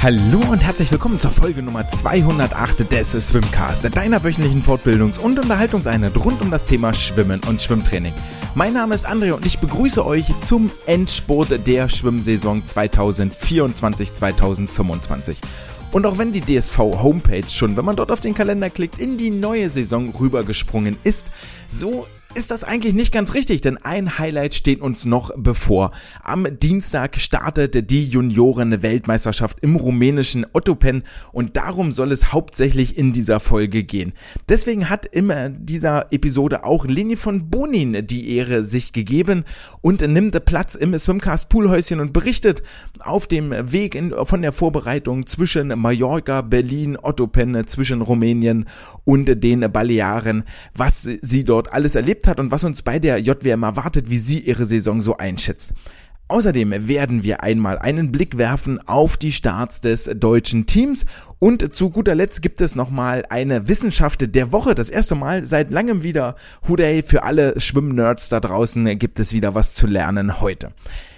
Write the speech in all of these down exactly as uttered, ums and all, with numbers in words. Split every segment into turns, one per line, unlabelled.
Hallo und herzlich willkommen zur Folge Nummer zweihundertacht des Swimcast, deiner wöchentlichen Fortbildungs- und Unterhaltungseinheit rund um das Thema Schwimmen und Schwimmtraining. Mein Name ist André und ich begrüße euch zum Endspurt der Schwimmsaison zweitausendvierundzwanzig zweitausendfünfundzwanzig. Und auch wenn die D S V-Homepage schon, wenn man dort auf den Kalender klickt, in die neue Saison rübergesprungen ist, so ist das eigentlich nicht ganz richtig, denn ein Highlight steht uns noch bevor. Am Dienstag startet die Junioren-Weltmeisterschaft im rumänischen Ottopen und darum soll es hauptsächlich in dieser Folge gehen. Deswegen hat in dieser Episode auch Leni von Bonin die Ehre sich gegeben und nimmt Platz im Swimcast Poolhäuschen und berichtet auf dem Weg in, von der Vorbereitung zwischen Mallorca, Berlin, Ottopen, zwischen Rumänien und den Balearen, was sie dort alles erlebt hat und was uns bei der J W M erwartet, wie sie ihre Saison so einschätzt. Außerdem werden wir einmal einen Blick werfen auf die Starts des deutschen Teams und zu guter Letzt gibt es nochmal eine Wissenschaft der Woche. Das erste Mal seit langem wieder. Hooray, für alle Schwimmnerds da draußen gibt es wieder was zu lernen heute.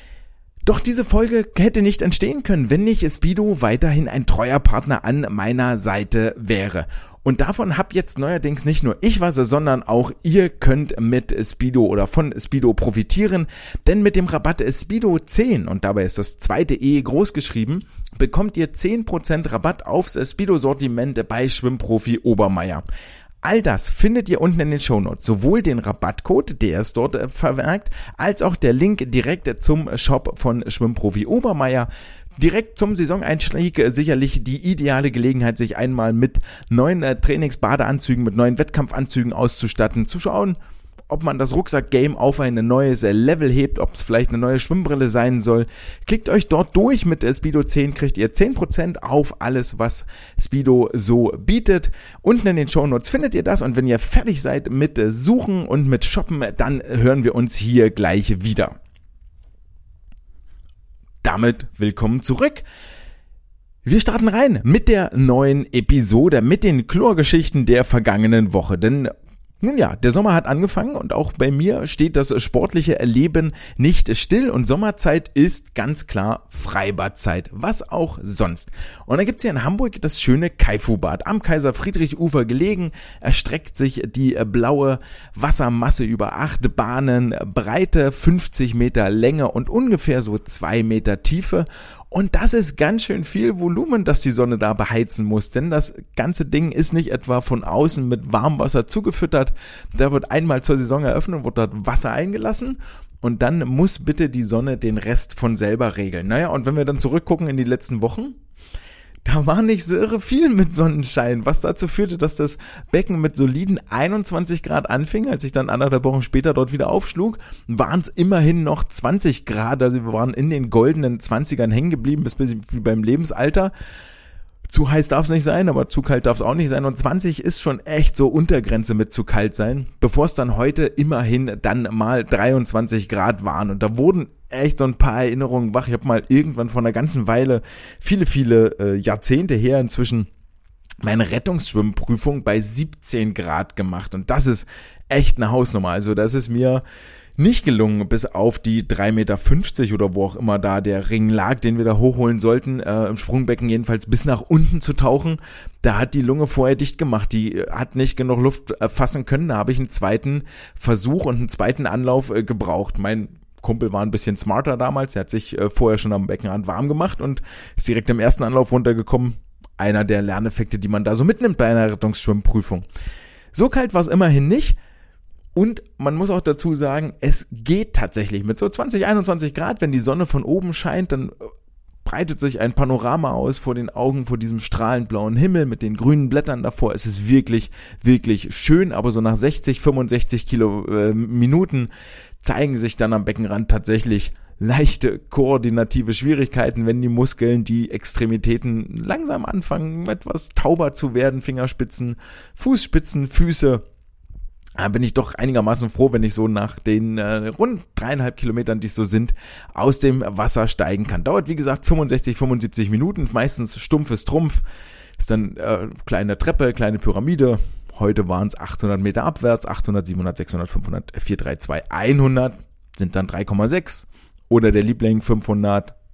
Doch diese Folge hätte nicht entstehen können, wenn nicht Speedo weiterhin ein treuer Partner an meiner Seite wäre. Und davon hab jetzt neuerdings nicht nur ich was, sondern auch ihr könnt mit Speedo oder von Speedo profitieren, denn mit dem Rabatt Speedo zehn, und dabei ist das zweite E groß geschrieben, bekommt ihr zehn Prozent Rabatt aufs Speedo-Sortiment bei Schwimmprofi Obermeier. All das findet ihr unten in den Shownotes, sowohl den Rabattcode, der ist dort äh, vermerkt, als auch der Link direkt zum Shop von Schwimmprofi Obermeier. Direkt zum Saisoneinstieg sicherlich die ideale Gelegenheit, sich einmal mit neuen äh, Trainingsbadeanzügen, mit neuen Wettkampfanzügen auszustatten, zu schauen, ob man das Rucksack-Game auf ein neues äh, Level hebt, ob es vielleicht eine neue Schwimmbrille sein soll. Klickt euch dort durch, mit äh, Speedo zehn kriegt ihr zehn Prozent auf alles, was Speedo so bietet. Unten in den Shownotes findet ihr das und wenn ihr fertig seid mit äh, Suchen und mit Shoppen, dann hören wir uns hier gleich wieder. Damit willkommen zurück. Wir starten rein mit der neuen Episode, mit den Chlorgeschichten der vergangenen Woche, denn nun ja, der Sommer hat angefangen und auch bei mir steht das sportliche Erleben nicht still und Sommerzeit ist ganz klar Freibadzeit, was auch sonst. Und dann gibt's hier in Hamburg das schöne Kaifu-Bad am Kaiser-Friedrich-Ufer gelegen, erstreckt sich die blaue Wassermasse über acht Bahnen, Breite fünfzig Meter Länge und ungefähr so zwei Meter Tiefe. Und das ist ganz schön viel Volumen, das die Sonne da beheizen muss, denn das ganze Ding ist nicht etwa von außen mit Warmwasser zugefüttert. Da wird einmal zur Saisoneröffnung, wird dort Wasser eingelassen und dann muss bitte die Sonne den Rest von selber regeln. Naja, und wenn wir dann zurückgucken in die letzten Wochen, da war nicht so irre viel mit Sonnenschein, was dazu führte, dass das Becken mit soliden einundzwanzig Grad anfing. Als ich dann anderthalb Wochen später dort wieder aufschlug, waren es immerhin noch zwanzig Grad. Also wir waren in den goldenen zwanzigern hängen geblieben, bis wie beim Lebensalter. Zu heiß darf es nicht sein, aber zu kalt darf es auch nicht sein. Und zwanzig ist schon echt so Untergrenze mit zu kalt sein, bevor es dann heute immerhin dann mal dreiundzwanzig Grad waren. Und da wurden echt so ein paar Erinnerungen wach. Ich habe mal irgendwann vor einer ganzen Weile, viele, viele äh, Jahrzehnte her inzwischen, meine Rettungsschwimmprüfung bei siebzehn Grad gemacht. Und das ist echt eine Hausnummer. Also das ist mir nicht gelungen, bis auf die drei Meter fünfzig oder wo auch immer da der Ring lag, den wir da hochholen sollten, äh, im Sprungbecken jedenfalls bis nach unten zu tauchen. Da hat die Lunge vorher dicht gemacht, die hat nicht genug Luft äh, fassen können. Da habe ich einen zweiten Versuch und einen zweiten Anlauf äh, gebraucht. Mein Kumpel war ein bisschen smarter damals, er hat sich äh, vorher schon am Beckenrand warm gemacht und ist direkt im ersten Anlauf runtergekommen. Einer der Lerneffekte, die man da so mitnimmt bei einer Rettungsschwimmprüfung. So kalt war es immerhin nicht. Und man muss auch dazu sagen, es geht tatsächlich mit so zwanzig, einundzwanzig Grad, wenn die Sonne von oben scheint, dann breitet sich ein Panorama aus vor den Augen, vor diesem strahlend blauen Himmel mit den grünen Blättern davor. Es ist wirklich, wirklich schön, aber so nach sechzig, fünfundsechzig Kilo, äh, Minuten zeigen sich dann am Beckenrand tatsächlich leichte koordinative Schwierigkeiten, wenn die Muskeln, die Extremitäten langsam anfangen, etwas tauber zu werden, Fingerspitzen, Fußspitzen, Füße. Da bin ich doch einigermaßen froh, wenn ich so nach den äh, rund dreieinhalb Kilometern, die es so sind, aus dem Wasser steigen kann. Dauert, wie gesagt, fünfundsechzig, fünfundsiebzig Minuten, meistens stumpfes Trumpf. Ist dann äh, kleine Treppe, kleine Pyramide. Heute waren es achthundert Meter abwärts, achthundert, siebenhundert, sechshundert, fünfhundert, vierhundert, dreihundertzweiunddreißig, einhundert sind dann drei Komma sechs. Oder der Liebling fünfhundert,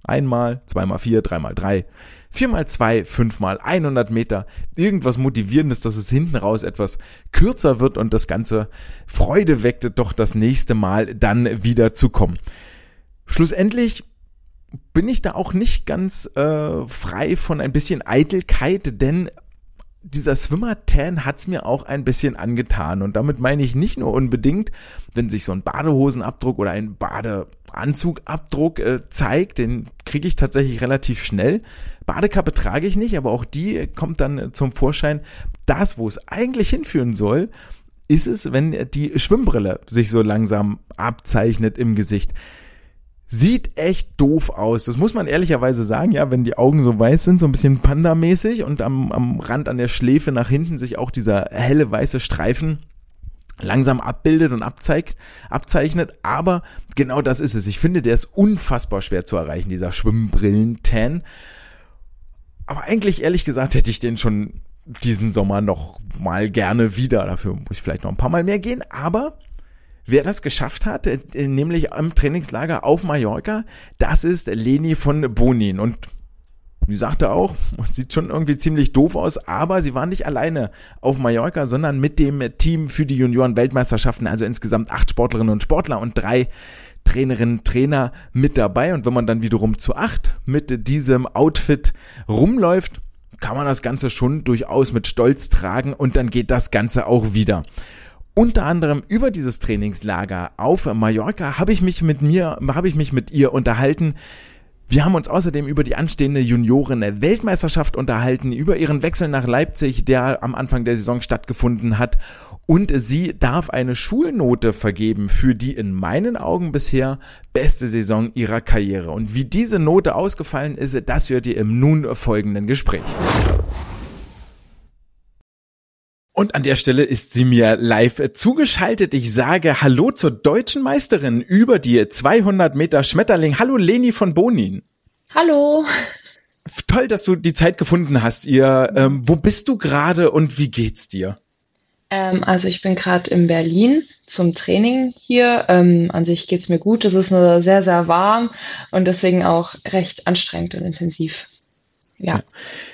Einmal, zweimal vier, dreimal drei, viermal zwei, fünfmal hundert Meter. Irgendwas Motivierendes, dass es hinten raus etwas kürzer wird und das Ganze Freude weckte, doch das nächste Mal dann wieder zu kommen. Schlussendlich bin ich da auch nicht ganz äh, frei von ein bisschen Eitelkeit, denn dieser Swimmer-Tan hat's mir auch ein bisschen angetan und damit meine ich nicht nur unbedingt, wenn sich so ein Badehosenabdruck oder ein Badeanzugabdruck äh, zeigt, den kriege ich tatsächlich relativ schnell. Badekappe trage ich nicht, aber auch die kommt dann zum Vorschein. Das, wo es eigentlich hinführen soll, ist es, wenn die Schwimmbrille sich so langsam abzeichnet im Gesicht. Sieht echt doof aus, das muss man ehrlicherweise sagen, ja, wenn die Augen so weiß sind, so ein bisschen Panda-mäßig und am, am Rand an der Schläfe nach hinten sich auch dieser helle weiße Streifen langsam abbildet und abzeigt, abzeichnet, aber genau das ist es. Ich finde, der ist unfassbar schwer zu erreichen, dieser Schwimmbrillen-Tan. Aber eigentlich, ehrlich gesagt, hätte ich den schon diesen Sommer noch mal gerne wieder. Dafür muss ich vielleicht noch ein paar Mal mehr gehen, aber wer das geschafft hat, nämlich am Trainingslager auf Mallorca, das ist Leni von Bonin. Und sie sagte auch, sieht schon irgendwie ziemlich doof aus, aber sie war nicht alleine auf Mallorca, sondern mit dem Team für die Junioren-Weltmeisterschaften, also insgesamt acht Sportlerinnen und Sportler und drei Trainerinnen, Trainer mit dabei. Und wenn man dann wiederum zu acht mit diesem Outfit rumläuft, kann man das Ganze schon durchaus mit Stolz tragen und dann geht das Ganze auch wieder. Unter anderem über dieses Trainingslager auf Mallorca habe ich mich mit mir, habe ich mich mit ihr unterhalten. Wir haben uns außerdem über die anstehende Junioren-Weltmeisterschaft unterhalten, über ihren Wechsel nach Leipzig, der am Anfang der Saison stattgefunden hat. Und sie darf eine Schulnote vergeben für die in meinen Augen bisher beste Saison ihrer Karriere. Und wie diese Note ausgefallen ist, das hört ihr im nun folgenden Gespräch. Und an der Stelle ist sie mir live zugeschaltet. Ich sage Hallo zur deutschen Meisterin über die zweihundert Meter Schmetterling. Hallo Leni von Bonin.
Hallo.
Toll, dass du die Zeit gefunden hast. Ihr, ähm, wo bist du gerade und wie geht's dir?
Ähm, also ich bin gerade in Berlin zum Training hier. Ähm, an sich geht's mir gut. Es ist nur sehr, sehr warm und deswegen auch recht anstrengend und intensiv. Ja.
ja.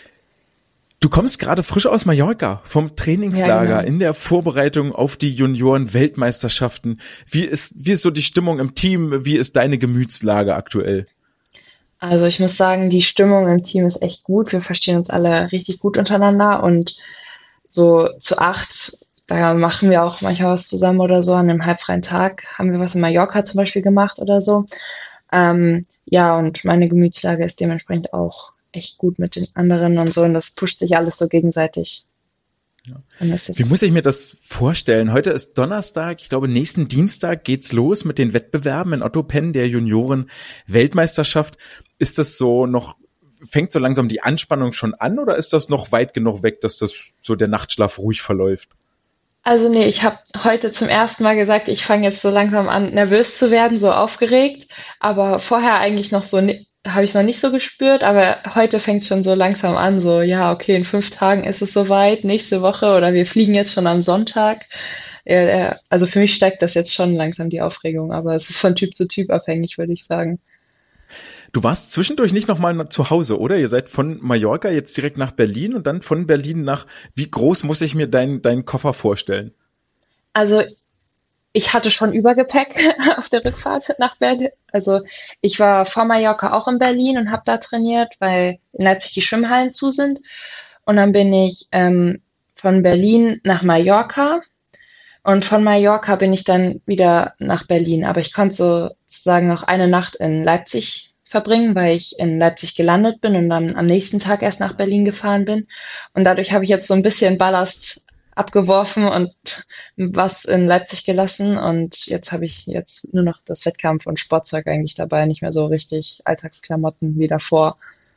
Du kommst gerade frisch aus Mallorca vom Trainingslager ja, genau. in der Vorbereitung auf die Junioren-Weltmeisterschaften. Wie ist, wie ist so die Stimmung im Team? Wie ist deine Gemütslage aktuell?
Also ich muss sagen, die Stimmung im Team ist echt gut. Wir verstehen uns alle richtig gut untereinander und so zu acht, da machen wir auch manchmal was zusammen oder so. An einem halbfreien Tag haben wir was in Mallorca zum Beispiel gemacht oder so. Ähm, ja, und meine Gemütslage ist dementsprechend auch echt gut mit den anderen und so und das pusht sich alles so gegenseitig.
Ja. Wie muss ich mir das vorstellen? Heute ist Donnerstag, ich glaube nächsten Dienstag geht's los mit den Wettbewerben in Ottopen der Junioren-Weltmeisterschaft. Ist das so noch, fängt so langsam die Anspannung schon an oder ist das noch weit genug weg, dass das so der Nachtschlaf ruhig verläuft?
Also nee, ich habe heute zum ersten Mal gesagt, ich fange jetzt so langsam an, nervös zu werden, so aufgeregt, aber vorher eigentlich noch so habe ich noch nicht so gespürt, aber heute fängt es schon so langsam an, so, ja, okay, in fünf Tagen ist es soweit, nächste Woche oder wir fliegen jetzt schon am Sonntag. Ja, also für mich steigt das jetzt schon langsam die Aufregung, aber es ist von Typ zu Typ abhängig, würde ich sagen.
Du warst zwischendurch nicht nochmal zu Hause, oder? Ihr seid von Mallorca jetzt direkt nach Berlin und dann von Berlin nach, wie groß muss ich mir deinen deinen Koffer vorstellen?
Also ich hatte schon Übergepäck auf der Rückfahrt nach Berlin. Also ich war vor Mallorca auch in Berlin und habe da trainiert, weil in Leipzig die Schwimmhallen zu sind. Und dann bin ich ähm, von Berlin nach Mallorca und von Mallorca bin ich dann wieder nach Berlin. Aber ich konnte sozusagen noch eine Nacht in Leipzig verbringen, weil ich in Leipzig gelandet bin und dann am nächsten Tag erst nach Berlin gefahren bin. Und dadurch habe ich jetzt so ein bisschen Ballast abgeworfen und was in Leipzig gelassen und jetzt habe ich jetzt nur noch das Wettkampf und Sportzeug eigentlich dabei, nicht mehr so richtig Alltagsklamotten wie davor.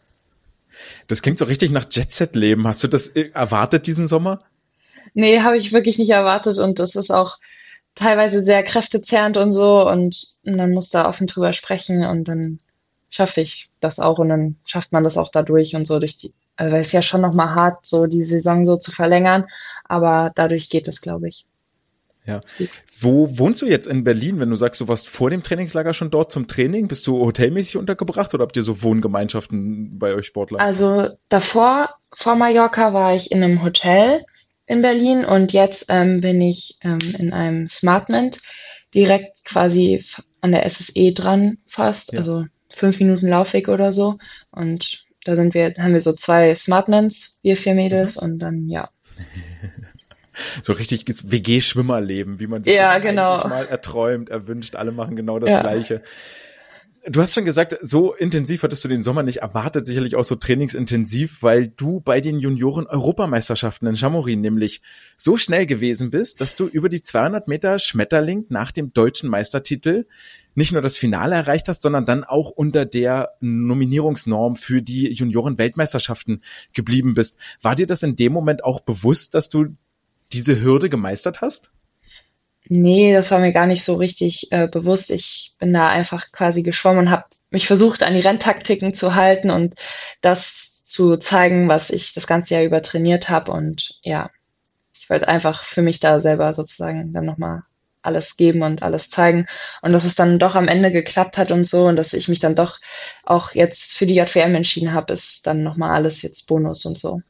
Das klingt so richtig nach Jet-Set-Leben. Hast du das erwartet diesen Sommer?
Nee, habe ich wirklich nicht erwartet und das ist auch teilweise sehr kräftezehrend und so und, und dann muss da offen drüber sprechen und dann schaffe ich das auch und dann schafft man das auch dadurch und so durch die, also es ist ja schon nochmal hart, so die Saison so zu verlängern, aber dadurch geht es, glaube ich.
Ja. Wo wohnst du jetzt in Berlin, wenn du sagst, du warst vor dem Trainingslager schon dort zum Training? Bist du hotelmäßig untergebracht oder habt ihr so Wohngemeinschaften bei euch Sportlern?
Also davor, vor Mallorca, war ich in einem Hotel in Berlin und jetzt ähm, bin ich ähm, in einem Smartment, direkt quasi f- an der S S E dran fast,
Ja.
also fünf Minuten Laufweg oder so. Und da sind wir, haben wir so zwei Smartments, wir vier Mädels und dann, ja.
So richtig W G-Schwimmerleben, wie man sich
Ja,
das
genau.
eigentlich mal erträumt, erwünscht. Alle machen genau das
Ja.
Gleiche. Du hast schon gesagt, so intensiv hattest du den Sommer nicht erwartet, sicherlich auch so trainingsintensiv, weil du bei den Junioren-Europameisterschaften in Chamonix nämlich so schnell gewesen bist, dass du über die zweihundert Meter Schmetterling nach dem deutschen Meistertitel nicht nur das Finale erreicht hast, sondern dann auch unter der Nominierungsnorm für die Junioren-Weltmeisterschaften geblieben bist. War dir das in dem Moment auch bewusst, dass du diese Hürde gemeistert hast?
Nee, das war mir gar nicht so richtig äh, bewusst. Ich bin da einfach quasi geschwommen und habe mich versucht, an die Renntaktiken zu halten und das zu zeigen, was ich das ganze Jahr über trainiert habe. Und ja, ich wollte einfach für mich da selber sozusagen dann nochmal alles geben und alles zeigen. Und dass es dann doch am Ende geklappt hat und so und dass ich mich dann doch auch jetzt für die J W M entschieden habe, ist dann nochmal alles jetzt Bonus und so.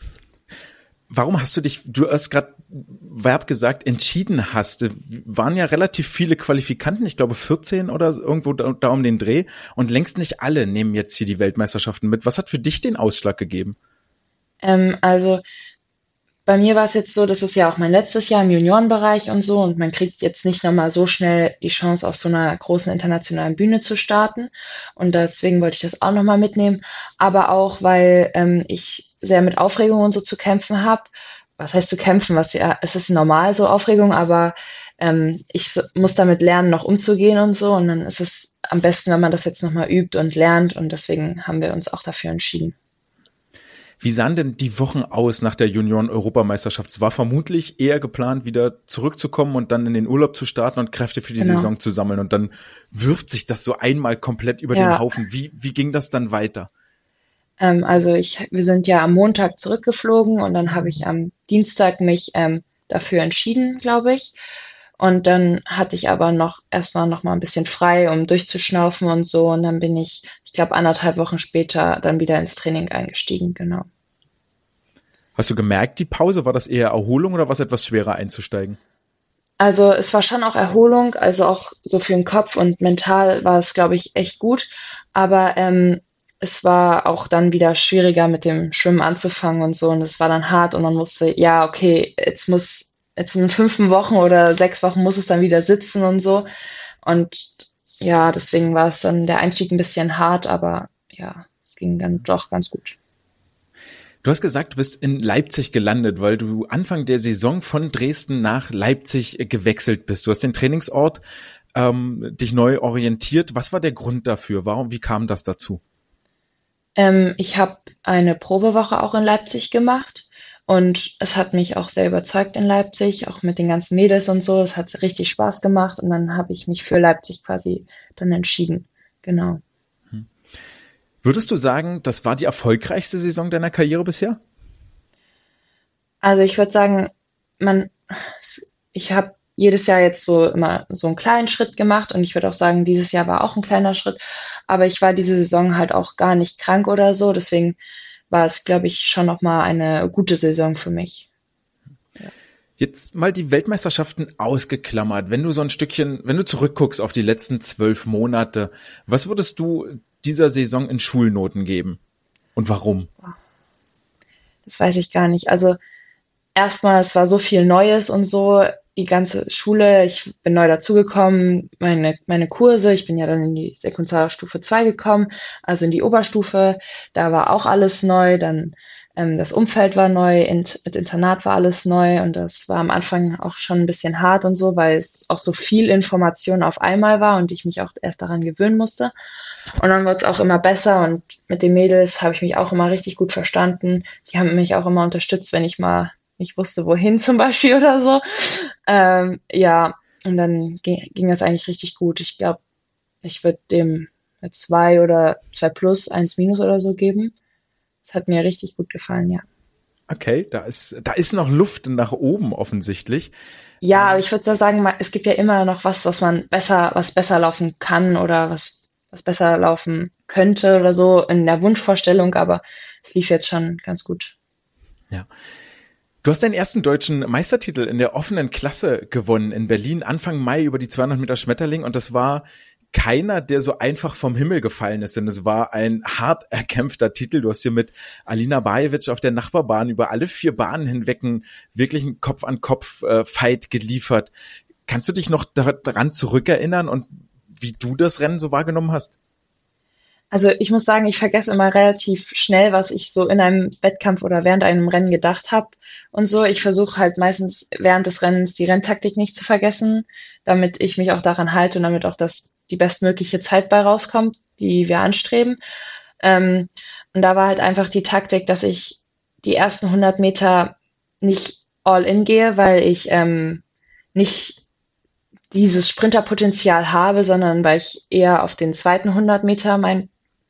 Warum hast du dich, du hast gerade Verb gesagt, entschieden hast? Waren ja relativ viele Qualifikanten, ich glaube vierzehn oder irgendwo da, da um den Dreh und längst nicht alle nehmen jetzt hier die Weltmeisterschaften mit. Was hat für dich den Ausschlag gegeben?
Ähm, also bei mir war es jetzt so, das ist ja auch mein letztes Jahr im Juniorenbereich und so und man kriegt jetzt nicht nochmal so schnell die Chance, auf so einer großen internationalen Bühne zu starten und deswegen wollte ich das auch nochmal mitnehmen, aber auch, weil ähm, ich sehr mit Aufregung und so zu kämpfen habe. Was heißt zu kämpfen? Was ja, es ist normal so Aufregung, aber ähm, ich so- muss damit lernen, noch umzugehen und so und dann ist es am besten, wenn man das jetzt nochmal übt und lernt und deswegen haben wir uns auch dafür entschieden.
Wie sahen denn die Wochen aus nach der Junioren-Europameisterschaft? Es war vermutlich eher geplant, wieder zurückzukommen und dann in den Urlaub zu starten und Kräfte für die
Genau.
Saison zu sammeln. Und dann wirft sich das so einmal komplett über
Ja.
den Haufen. Wie, wie ging das dann weiter?
Ähm, also ich, wir sind ja am Montag zurückgeflogen und dann habe ich am Dienstag mich ähm, dafür entschieden, glaube ich. Und dann hatte ich aber noch erstmal noch mal ein bisschen frei, um durchzuschnaufen und so. Und dann bin ich, ich glaube, anderthalb Wochen später dann wieder ins Training eingestiegen, genau.
Hast du gemerkt, die Pause, war das eher Erholung oder war es etwas schwerer einzusteigen?
Also es war schon auch Erholung, also auch so für den Kopf und mental war es, glaube ich, echt gut. Aber ähm, es war auch dann wieder schwieriger mit dem Schwimmen anzufangen und so. Und es war dann hart und man musste, ja, okay, jetzt muss, jetzt in fünf Wochen oder sechs Wochen muss es dann wieder sitzen und so. Und ja, deswegen war es dann der Einstieg ein bisschen hart, aber ja, es ging dann doch ganz gut.
Du hast gesagt, du bist in Leipzig gelandet, weil du Anfang der Saison von Dresden nach Leipzig gewechselt bist. Du hast den Trainingsort ähm, dich neu orientiert. Was war der Grund dafür? Warum, wie kam das dazu?
Ähm, ich habe eine Probewoche auch in Leipzig gemacht und es hat mich auch sehr überzeugt in Leipzig, auch mit den ganzen Mädels und so. Es hat richtig Spaß gemacht und dann habe ich mich für Leipzig quasi dann entschieden. Genau.
Würdest du sagen, das war die erfolgreichste Saison deiner Karriere bisher?
Also ich würde sagen, man, ich habe jedes Jahr jetzt so immer so einen kleinen Schritt gemacht und ich würde auch sagen, dieses Jahr war auch ein kleiner Schritt, aber ich war diese Saison halt auch gar nicht krank oder so, deswegen war es, glaube ich, schon nochmal eine gute Saison für mich.
Jetzt mal die Weltmeisterschaften ausgeklammert. Wenn du so ein Stückchen, wenn du zurückguckst auf die letzten zwölf Monate, was würdest du dieser Saison in Schulnoten geben? Und warum?
Das weiß ich gar nicht. Also erstmal, es war so viel Neues und so, die ganze Schule, ich bin neu dazugekommen, meine, meine Kurse, ich bin ja dann in die Sekundarstufe zwei gekommen, also in die Oberstufe, da war auch alles neu, dann ähm, das Umfeld war neu, int, mit Internat war alles neu und das war am Anfang auch schon ein bisschen hart und so, weil es auch so viel Information auf einmal war und ich mich auch erst daran gewöhnen musste. Und dann wurde es auch immer besser und mit den Mädels habe ich mich auch immer richtig gut verstanden. Die haben mich auch immer unterstützt, wenn ich mal nicht wusste, wohin zum Beispiel oder so. Ähm, ja, und dann ging, ging das eigentlich richtig gut. Ich glaube, ich würde dem eine zwei oder zwei plus, eins minus oder so geben. Das hat mir richtig gut gefallen, ja.
Okay, da ist, da ist noch Luft nach oben offensichtlich.
Ja, aber ich würde so sagen, ma- es gibt ja immer noch was, was man besser, was besser laufen kann oder was, was besser laufen könnte oder so in der Wunschvorstellung, aber es lief jetzt schon ganz gut.
Ja. Du hast deinen ersten deutschen Meistertitel in der offenen Klasse gewonnen in Berlin Anfang Mai über die zweihundert Meter Schmetterling und das war keiner, der so einfach vom Himmel gefallen ist, denn es war ein hart erkämpfter Titel. Du hast hier mit Alina Bajevic auf der Nachbarbahn über alle vier Bahnen hinweg einen wirklichen Kopf-an-Kopf-Fight geliefert. Kannst du dich noch daran zurückerinnern und wie du das Rennen so wahrgenommen hast?
Also ich muss sagen, ich vergesse immer relativ schnell, was ich so in einem Wettkampf oder während einem Rennen gedacht habe und so. Ich versuche halt meistens während des Rennens die Renntaktik nicht zu vergessen, damit ich mich auch daran halte und damit auch das die bestmögliche Zeit bei rauskommt, die wir anstreben. Ähm, und da war halt einfach die Taktik, dass ich die ersten hundert Meter nicht all in gehe, weil ich ähm, nicht dieses Sprinterpotenzial habe, sondern weil ich eher auf den zweiten hundert Meter mein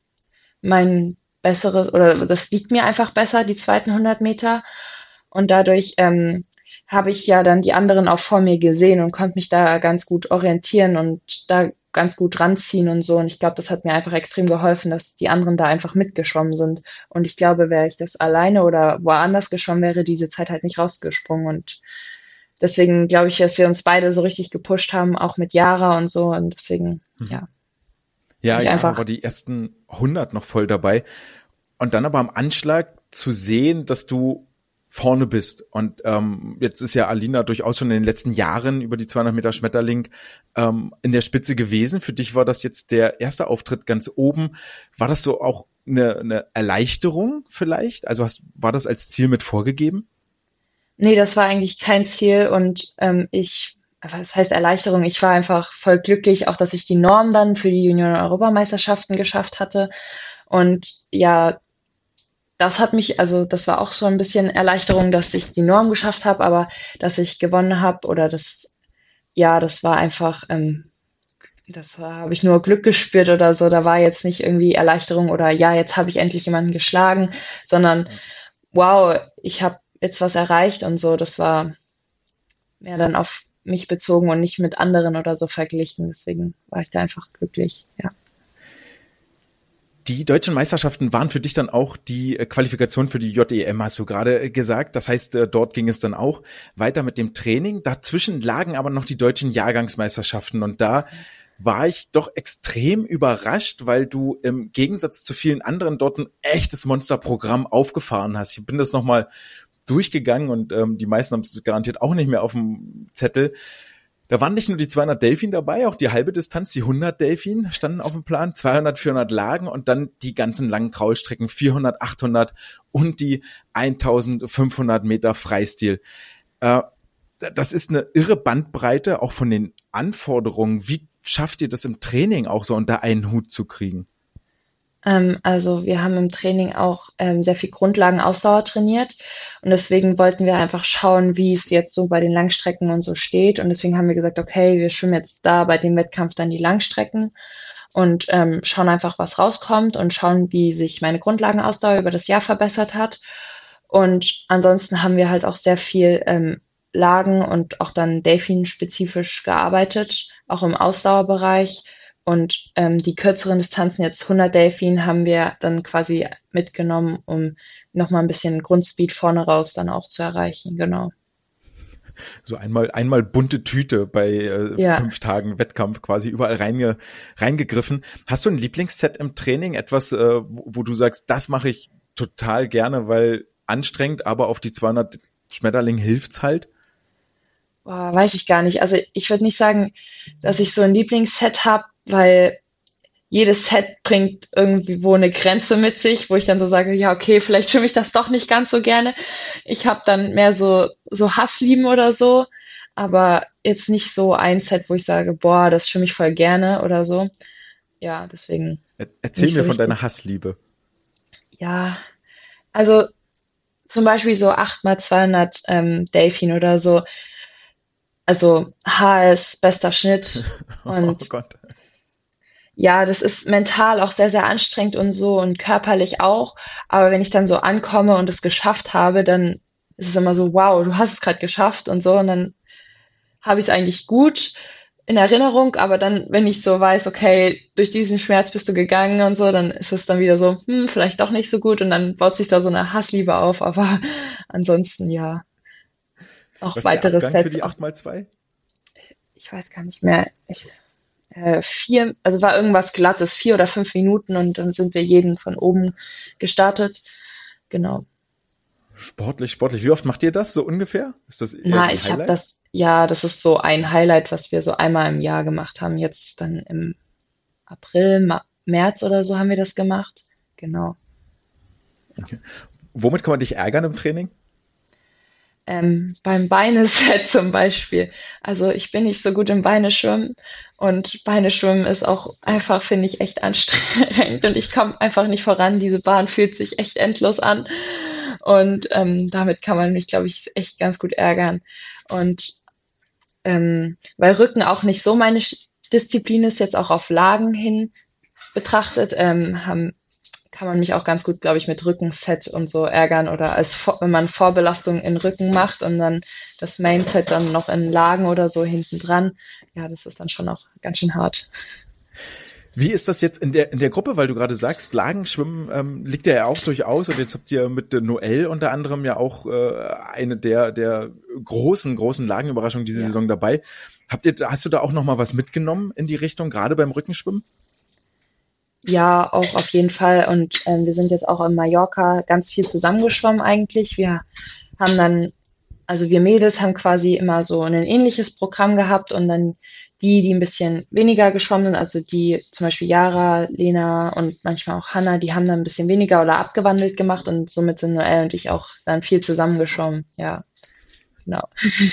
mein besseres, oder das liegt mir einfach besser, die zweiten hundert Meter. Und dadurch ähm, habe ich ja dann die anderen auch vor mir gesehen und konnte mich da ganz gut orientieren und da ganz gut ranziehen und so. Und ich glaube, das hat mir einfach extrem geholfen, dass die anderen da einfach mitgeschwommen sind. Und ich glaube, wäre ich das alleine oder woanders geschwommen, wäre diese Zeit halt nicht rausgesprungen. Und deswegen glaube ich, dass wir uns beide so richtig gepusht haben, auch mit Yara und so. Und deswegen,
Mhm.
ja.
Ja,
Ich
ja,
einfach
war die ersten hundert noch voll dabei. Und dann aber am Anschlag zu sehen, dass du vorne bist. Und ähm, jetzt ist ja Alina durchaus schon in den letzten Jahren über die zweihundert Meter Schmetterling ähm, in der Spitze gewesen. Für dich war das jetzt der erste Auftritt ganz oben. War das so auch eine, eine Erleichterung vielleicht? Also hast, war das als Ziel mit vorgegeben?
Nee, das war eigentlich kein Ziel und ähm, ich, was heißt Erleichterung? Ich war einfach voll glücklich, auch dass ich die Norm dann für die Junioren-Europameisterschaften geschafft hatte. Und ja, das hat mich, also das war auch so ein bisschen Erleichterung, dass ich die Norm geschafft habe, aber dass ich gewonnen habe oder das, ja, das war einfach, ähm, das war- habe ich nur Glück gespürt oder so. Da war jetzt nicht irgendwie Erleichterung oder ja, jetzt habe ich endlich jemanden geschlagen, sondern wow, ich habe jetzt was erreicht und so. Das war mehr dann auf mich bezogen und nicht mit anderen oder so verglichen. Deswegen war ich da einfach glücklich, ja.
Die deutschen Meisterschaften waren für dich dann auch die äh, Qualifikation für die J E M, hast du gerade äh, gesagt. Das heißt, äh, dort ging es dann auch weiter mit dem Training. Dazwischen lagen aber noch die deutschen Jahrgangsmeisterschaften und da war ich doch extrem überrascht, weil du im Gegensatz zu vielen anderen dort ein echtes Monsterprogramm aufgefahren hast. Ich bin das nochmal durchgegangen und ähm, die meisten haben es garantiert auch nicht mehr auf dem Zettel. Da waren nicht nur die zweihundert Delfin dabei, auch die halbe Distanz, die hundert Delfin standen auf dem Plan, zweihundert, vierhundert Lagen und dann die ganzen langen Kraulstrecken, vierhundert, achthundert und die eintausendfünfhundert Meter Freistil. Äh, das ist eine irre Bandbreite, auch von den Anforderungen. Wie schafft ihr das im Training auch so unter einen Hut zu kriegen?
Ähm, also wir haben im Training auch ähm, sehr viel Grundlagenausdauer trainiert und deswegen wollten wir einfach schauen, wie es jetzt so bei den Langstrecken und so steht und deswegen haben wir gesagt, okay, wir schwimmen jetzt da bei dem Wettkampf dann die Langstrecken und ähm, schauen einfach, was rauskommt und schauen, wie sich meine Grundlagenausdauer über das Jahr verbessert hat und ansonsten haben wir halt auch sehr viel ähm, Lagen und auch dann Delfin-spezifisch gearbeitet, auch im Ausdauerbereich. Und ähm, die kürzeren Distanzen, jetzt hundert Delfin, haben wir dann quasi mitgenommen, um nochmal ein bisschen Grundspeed vorne raus dann auch zu erreichen, genau.
So einmal einmal bunte Tüte bei äh,
Ja.
fünf Tagen Wettkampf quasi überall reinge, reingegriffen. Hast du ein Lieblingsset im Training, etwas, äh, wo, wo du sagst, das mache ich total gerne, weil anstrengend, aber auf die zweihundert Schmetterling hilft's halt?
Boah, weiß ich gar nicht. Also ich würde nicht sagen, dass ich so ein Lieblingsset habe, weil jedes Set bringt irgendwie wo eine Grenze mit sich, wo ich dann so sage, ja, okay, vielleicht schwimme ich das doch nicht ganz so gerne. Ich habe dann mehr so, so Hasslieben oder so, aber jetzt nicht so ein Set, wo ich sage, boah, das schwimme ich voll gerne oder so. Ja, deswegen.
Er, erzähl
Nicht
mir
so
von
richtig.
deiner Hassliebe.
Ja, also zum Beispiel so acht mal zweihundert ähm, Delfin oder so. Also H S, bester Schnitt
Oh
und
Gott.
Ja, das ist mental auch sehr, sehr anstrengend und so und körperlich auch. Aber wenn ich dann so ankomme und es geschafft habe, dann ist es immer so, wow, du hast es gerade geschafft und so. Und dann habe ich es eigentlich gut in Erinnerung. Aber dann, wenn ich so weiß, okay, durch diesen Schmerz bist du gegangen und so, dann ist es dann wieder so, hm, vielleicht doch nicht so gut. Und dann baut sich da so eine Hassliebe auf. Aber ansonsten, ja, auch
Was ist der
weitere
Abgang für
Sets.
die
Auch,
acht mal zwei?
ich weiß gar nicht mehr. Ich, äh, vier, also war irgendwas Glattes, vier oder fünf Minuten und dann sind wir jeden von oben gestartet. Genau.
Sportlich, sportlich. Wie oft macht ihr das so ungefähr? Ist das eher so
Na,
ein
ich habe
Highlight?
das, ja, das ist so ein Highlight, was wir so einmal im Jahr gemacht haben. Jetzt dann im April, Ma März oder so haben wir das gemacht. Genau.
Okay. Womit kann man dich ärgern im Training?
Ähm, beim Beineset zum Beispiel. Also ich bin nicht so gut im Beineschwimmen und Beineschwimmen ist auch einfach, finde ich, echt anstrengend und ich komme einfach nicht voran. Diese Bahn fühlt sich echt endlos an und ähm, damit kann man mich, glaube ich, echt ganz gut ärgern. Und ähm, weil Rücken auch nicht so meine Sch- Disziplin ist, jetzt auch auf Lagen hin betrachtet, ähm, haben kann man mich auch ganz gut, glaube ich, mit Rückenset und so ärgern oder als Vor wenn man Vorbelastung in Rücken macht und dann das Mainset dann noch in Lagen oder so hinten dran. Ja, das ist dann schon auch ganz schön hart.
Wie ist das jetzt in der in der Gruppe, weil du gerade sagst, Lagenschwimmen ähm, liegt ja auch durchaus und jetzt habt ihr mit der Noelle unter anderem ja auch äh, eine der der großen großen Lagenüberraschungen diese
Ja.
Saison dabei. Habt ihr hast du da auch noch mal was mitgenommen in die Richtung, gerade beim Rückenschwimmen?
Ja, auch auf jeden Fall. Und ähm, wir sind jetzt auch in Mallorca ganz viel zusammengeschwommen eigentlich. Wir haben dann, also wir Mädels haben quasi immer so ein ähnliches Programm gehabt und dann die, die ein bisschen weniger geschwommen sind, also die zum Beispiel Yara, Lena und manchmal auch Hannah, die haben dann ein bisschen weniger oder abgewandelt gemacht und somit sind Noelle und ich auch dann viel zusammengeschwommen. Ja, genau.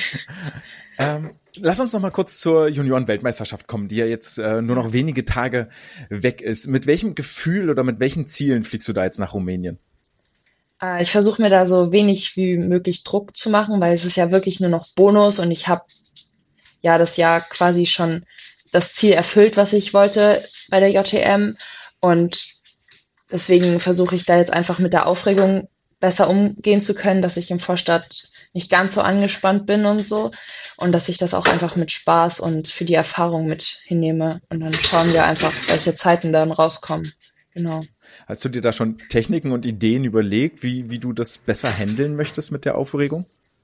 Ähm, lass uns noch mal kurz zur Junioren-Weltmeisterschaft kommen, die ja jetzt äh, nur noch wenige Tage weg ist. Mit welchem Gefühl oder mit welchen Zielen fliegst du da jetzt nach Rumänien?
Äh, ich versuche mir da so wenig wie möglich Druck zu machen, weil es ist ja wirklich nur noch Bonus und ich habe ja das Jahr quasi schon das Ziel erfüllt, was ich wollte bei der J T M. Und deswegen versuche ich da jetzt einfach mit der Aufregung besser umgehen zu können, dass ich im Vorstart nicht ganz so angespannt bin und so. Und dass ich das auch einfach mit Spaß und für die Erfahrung mit hinnehme. Und dann schauen wir einfach, welche Zeiten dann rauskommen. Genau.
Hast du dir da schon Techniken und Ideen überlegt, wie, wie du das besser handeln möchtest mit der Aufregung?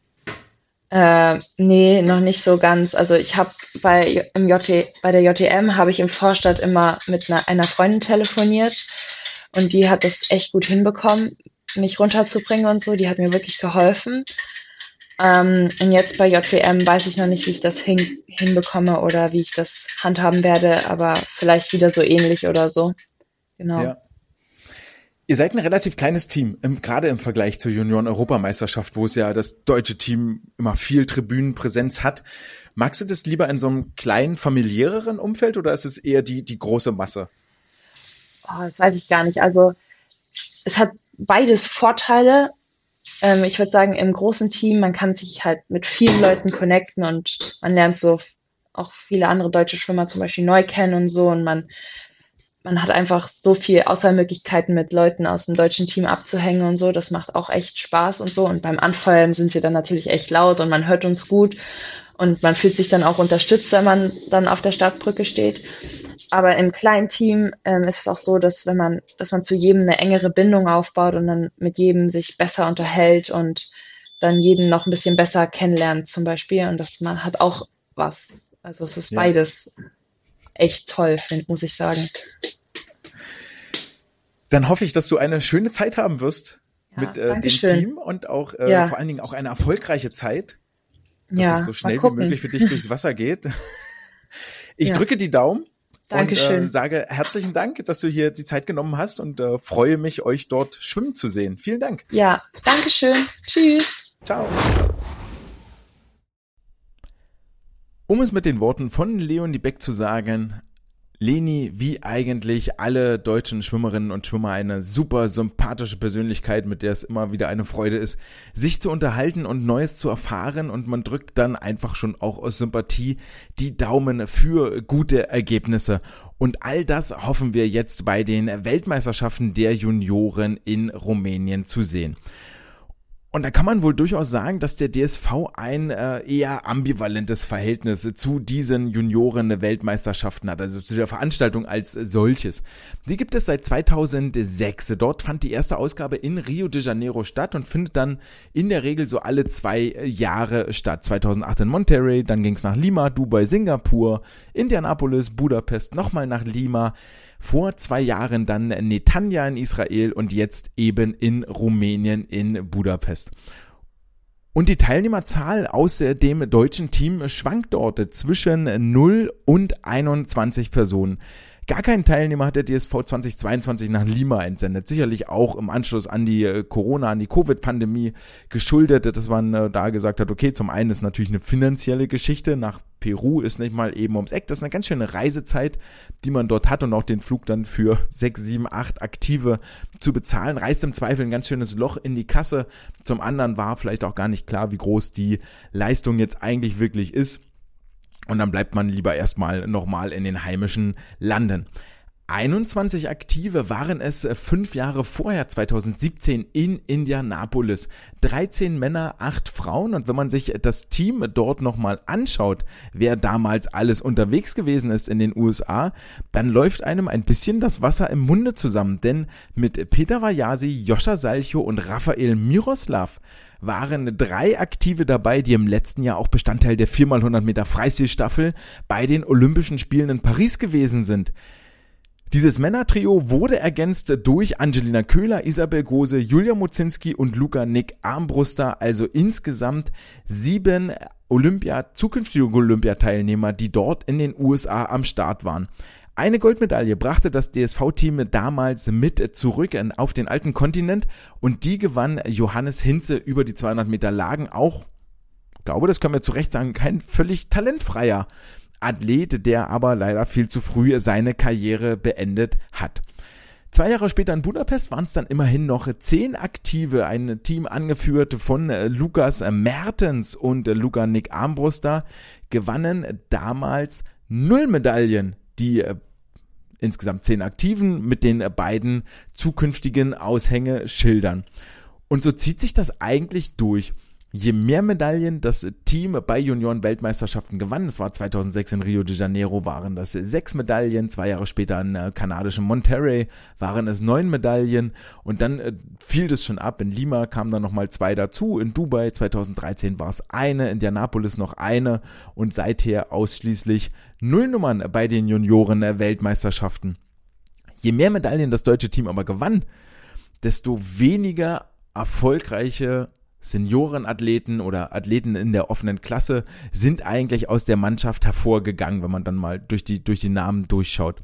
Äh, nee, noch nicht so ganz. Also ich habe bei im J T, bei der J T M habe ich im Vorstand immer mit einer, einer Freundin telefoniert und die hat das echt gut hinbekommen, mich runterzubringen und so. Die hat mir wirklich geholfen. Ähm, und jetzt bei J W M weiß ich noch nicht, wie ich das hin, hinbekomme oder wie ich das handhaben werde, aber vielleicht wieder so ähnlich oder so. Genau.
Ja. Ihr seid ein relativ kleines Team, im, gerade im Vergleich zur Junioren-Europameisterschaft, wo es ja das deutsche Team immer viel Tribünenpräsenz hat. Magst du das lieber in so einem kleinen, familiäreren Umfeld oder ist es eher die, die große Masse?
Oh, das weiß ich gar nicht. Also es hat beides Vorteile. Ähm, ich würde sagen, im großen Team, man kann sich halt mit vielen Leuten connecten und man lernt so auch viele andere deutsche Schwimmer zum Beispiel neu kennen und so und man man hat einfach so viel Auswahlmöglichkeiten mit Leuten aus dem deutschen Team abzuhängen und so. Das macht auch echt Spaß und so. Und beim Anfeuern sind wir dann natürlich echt laut und man hört uns gut und man fühlt sich dann auch unterstützt, wenn man dann auf der Startbrücke steht. Aber im kleinen Team ähm, ist es auch so, dass wenn man, dass man zu jedem eine engere Bindung aufbaut und dann mit jedem sich besser unterhält und dann jeden noch ein bisschen besser kennenlernt zum Beispiel. Und das man hat auch was. Also es ist
Ja.
beides echt toll, find, muss ich sagen.
Dann hoffe ich, dass du eine schöne Zeit haben wirst
Ja,
mit äh, dem
Dankeschön.
Team und auch äh,
Ja.
vor allen Dingen auch eine erfolgreiche Zeit, dass
Ja,
es so schnell
mal
wie
gucken.
möglich für dich durchs Wasser geht. Ich
Ja.
drücke die Daumen
Dankeschön.
und äh, sage herzlichen Dank, dass du hier die Zeit genommen hast und äh, freue mich, euch dort schwimmen zu sehen. Vielen Dank.
Ja, Dankeschön. Tschüss.
Ciao. Um es mit den Worten von Leonie Beck zu sagen, Leni, wie eigentlich alle deutschen Schwimmerinnen und Schwimmer, eine super sympathische Persönlichkeit, mit der es immer wieder eine Freude ist, sich zu unterhalten und Neues zu erfahren, und man drückt dann einfach schon auch aus Sympathie die Daumen für gute Ergebnisse. Und all das hoffen wir jetzt bei den Weltmeisterschaften der Junioren in Rumänien zu sehen. Und da kann man wohl durchaus sagen, dass der D S V ein äh, eher ambivalentes Verhältnis zu diesen Junioren-Weltmeisterschaften hat, also zu der Veranstaltung als solches. Die gibt es seit zweitausendsechs. Dort fand die erste Ausgabe in Rio de Janeiro statt und findet dann in der Regel so alle zwei Jahre statt. zweitausendacht in Monterrey, dann ging es nach Lima, Dubai, Singapur, Indianapolis, Budapest, nochmal nach Lima. Vor zwei Jahren dann Netanya in Israel und jetzt eben in Rumänien in Budapest. Und die Teilnehmerzahl aus dem deutschen Team schwankt dort zwischen null und einundzwanzig Personen. Gar keinen Teilnehmer hat der D S V zweitausendzweiundzwanzig nach Lima entsendet. Sicherlich auch im Anschluss an die Corona, an die Covid-Pandemie geschuldet, dass man äh, da gesagt hat, okay, zum einen ist natürlich eine finanzielle Geschichte. Nach Peru ist nicht mal eben ums Eck. Das ist eine ganz schöne Reisezeit, die man dort hat, und auch den Flug dann für sechs, sieben, acht Aktive zu bezahlen, reißt im Zweifel ein ganz schönes Loch in die Kasse. Zum anderen war vielleicht auch gar nicht klar, wie groß die Leistung jetzt eigentlich wirklich ist. Und dann bleibt man lieber erstmal nochmal in den heimischen Landen. einundzwanzig Aktive waren es fünf Jahre vorher, zweitausendsiebzehn in Indianapolis. dreizehn Männer, acht Frauen. Und wenn man sich das Team dort nochmal anschaut, wer damals alles unterwegs gewesen ist in den U S A, dann läuft einem ein bisschen das Wasser im Munde zusammen. Denn mit Peter Vajasi, Joscha Salcho und Rafael Miroslav waren drei Aktive dabei, die im letzten Jahr auch Bestandteil der vier mal hundert Meter Freistilstaffel bei den Olympischen Spielen in Paris gewesen sind. Dieses Männertrio wurde ergänzt durch Angelina Köhler, Isabel Gose, Julia Mozinski und Luca Nick Armbruster, also insgesamt sieben Olympia, zukünftige Olympiateilnehmer, die dort in den U S A am Start waren. Eine Goldmedaille brachte das D S V-Team damals mit zurück auf den alten Kontinent, und die gewann Johannes Hinze über die zweihundert Meter Lagen. Auch, ich glaube, das können wir zu Recht sagen, kein völlig talentfreier Athlet, der aber leider viel zu früh seine Karriere beendet hat. Zwei Jahre später in Budapest waren es dann immerhin noch zehn Aktive, ein Team angeführt von Lukas Mertens und Luca Nick Armbruster, gewannen damals null Medaillen. Die äh, insgesamt zehn Aktiven mit den äh, beiden zukünftigen Aushängeschildern. Und so zieht sich das eigentlich durch. Je mehr Medaillen das Team bei Junioren-Weltmeisterschaften gewann, das war zweitausendsechs in Rio de Janeiro, waren das sechs Medaillen, zwei Jahre später in äh, kanadischen Monterrey waren es neun Medaillen, und dann äh, fiel das schon ab. In Lima kamen dann nochmal zwei dazu, in Dubai zweitausenddreizehn war es eine, in Indianapolis noch eine, und seither ausschließlich Nullnummern bei den Junioren-Weltmeisterschaften. Je mehr Medaillen das deutsche Team aber gewann, desto weniger erfolgreiche Seniorenathleten oder Athleten in der offenen Klasse sind eigentlich aus der Mannschaft hervorgegangen, wenn man dann mal durch die, durch die Namen durchschaut.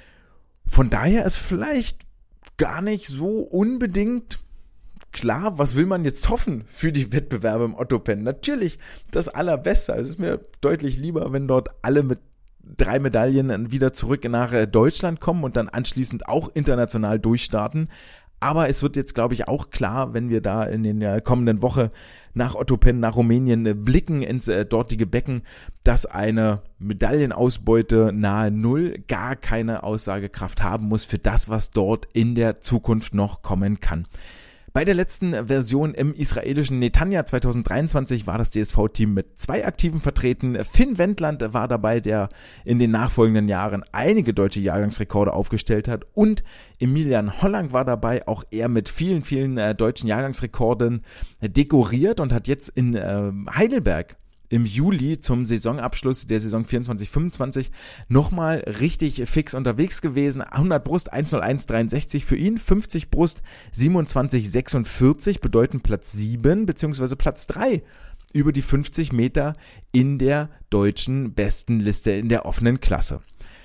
Von daher ist vielleicht gar nicht so unbedingt klar, was will man jetzt hoffen für die Wettbewerbe im Otto-Pen. Natürlich das Allerbeste. Es ist mir deutlich lieber, wenn dort alle mit drei Medaillen wieder zurück nach Deutschland kommen und dann anschließend auch international durchstarten. Aber es wird jetzt, glaube ich, auch klar, wenn wir da in den kommenden Woche nach Otto-Pen, nach Rumänien blicken, ins äh, dortige Becken, dass eine Medaillenausbeute nahe Null gar keine Aussagekraft haben muss für das, was dort in der Zukunft noch kommen kann. Bei der letzten Version im israelischen Netanya zweitausenddreiundzwanzig war das D S V-Team mit zwei Aktiven vertreten. Finn Wendland war dabei, der in den nachfolgenden Jahren einige deutsche Jahrgangsrekorde aufgestellt hat, und Emilian Hollang war dabei, auch er mit vielen, vielen äh, deutschen Jahrgangsrekorden äh, dekoriert und hat jetzt in äh, Heidelberg im Juli zum Saisonabschluss der Saison vierundzwanzig fünfundzwanzig nochmal richtig fix unterwegs gewesen. hundert Brust eins null eins dreiundsechzig für ihn, fünfzig Brust siebenundzwanzig sechsundvierzig bedeuten Platz sieben bzw. Platz drei über die fünfzig Meter in der deutschen Bestenliste in der offenen Klasse.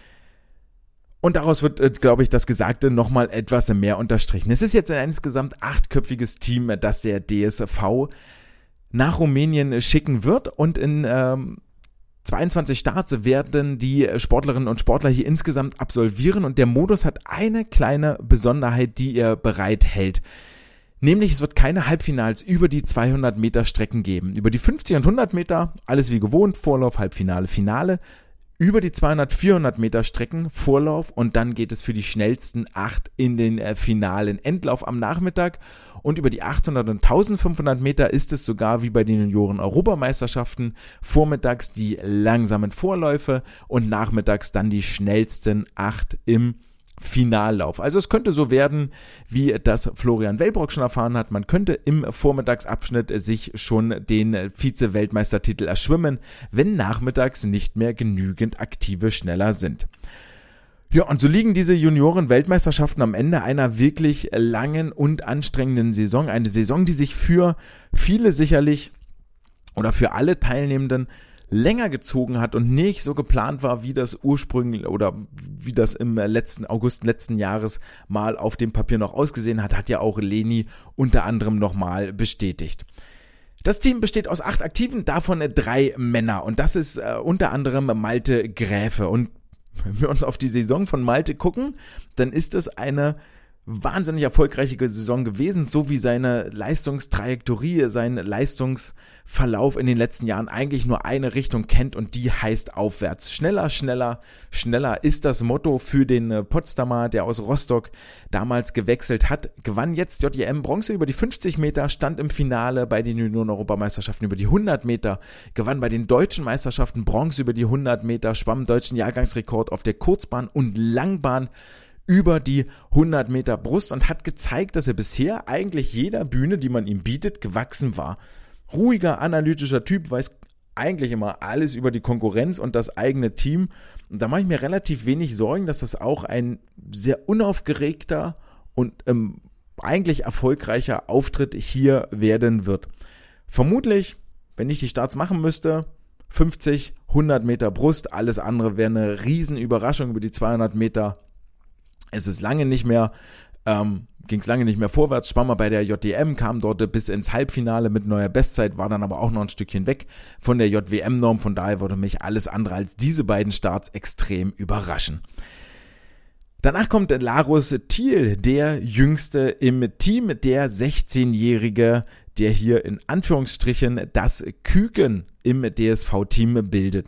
Und daraus wird, glaube ich, das Gesagte nochmal etwas mehr unterstrichen. Es ist jetzt ein insgesamt achtköpfiges Team, das der D S V nach Rumänien schicken wird, und in ähm, zweiundzwanzig Starts werden die Sportlerinnen und Sportler hier insgesamt absolvieren und der Modus hat eine kleine Besonderheit, die er bereithält. Nämlich es wird keine Halbfinals über die zweihundert Meter Strecken geben. Über die fünfzig und hundert Meter, alles wie gewohnt, Vorlauf, Halbfinale, Finale. Über die zweihundert, vierhundert Meter Strecken, Vorlauf und dann geht es für die schnellsten acht in den äh, finalen Endlauf am Nachmittag. Und über die achthundert und eintausendfünfhundert Meter ist es sogar wie bei den Junioren-Europameisterschaften vormittags die langsamen Vorläufe und nachmittags dann die schnellsten acht im Finallauf. Also es könnte so werden, wie das Florian Wellbrock schon erfahren hat. Man könnte im Vormittagsabschnitt sich schon den Vize-Weltmeistertitel erschwimmen, wenn nachmittags nicht mehr genügend Aktive schneller sind. Ja, und so liegen diese Junioren-Weltmeisterschaften am Ende einer wirklich langen und anstrengenden Saison. Eine Saison, die sich für viele sicherlich oder für alle Teilnehmenden länger gezogen hat und nicht so geplant war, wie das ursprünglich oder wie das im letzten August letzten Jahres mal auf dem Papier noch ausgesehen hat, hat ja auch Leni unter anderem nochmal bestätigt. Das Team besteht aus acht Aktiven, davon drei Männer und das ist äh, unter anderem Malte Gräfe. Und wenn wir uns auf die Saison von Malte gucken, dann ist es eine wahnsinnig erfolgreiche Saison gewesen, so wie seine Leistungstrajektorie, sein Leistungsverlauf in den letzten Jahren eigentlich nur eine Richtung kennt und die heißt aufwärts. Schneller, schneller, schneller ist das Motto für den Potsdamer, der aus Rostock damals gewechselt hat, gewann jetzt J J M Bronze über die fünfzig Meter, stand im Finale bei den Junioren-Europameisterschaften über die hundert Meter, gewann bei den deutschen Meisterschaften Bronze über die hundert Meter, schwamm deutschen Jahrgangsrekord auf der Kurzbahn und Langbahn über die hundert Meter Brust und hat gezeigt, dass er bisher eigentlich jeder Bühne, die man ihm bietet, gewachsen war. Ruhiger, analytischer Typ, weiß eigentlich immer alles über die Konkurrenz und das eigene Team. Und da mache ich mir relativ wenig Sorgen, dass das auch ein sehr unaufgeregter und ähm, eigentlich erfolgreicher Auftritt hier werden wird. Vermutlich, wenn ich die Starts machen müsste, fünfzig, hundert Meter Brust, alles andere wäre eine Riesenüberraschung über die zweihundert Meter. Es ist lange nicht mehr, ähm, ging es lange nicht mehr vorwärts, schwamm mal bei der J D M, kam dort bis ins Halbfinale mit neuer Bestzeit, war dann aber auch noch ein Stückchen weg von der J W M-Norm, von daher würde mich alles andere als diese beiden Starts extrem überraschen. Danach kommt Larus Thiel, der Jüngste im Team, der sechzehnjährige, der hier in Anführungsstrichen das Küken im D S V-Team bildet.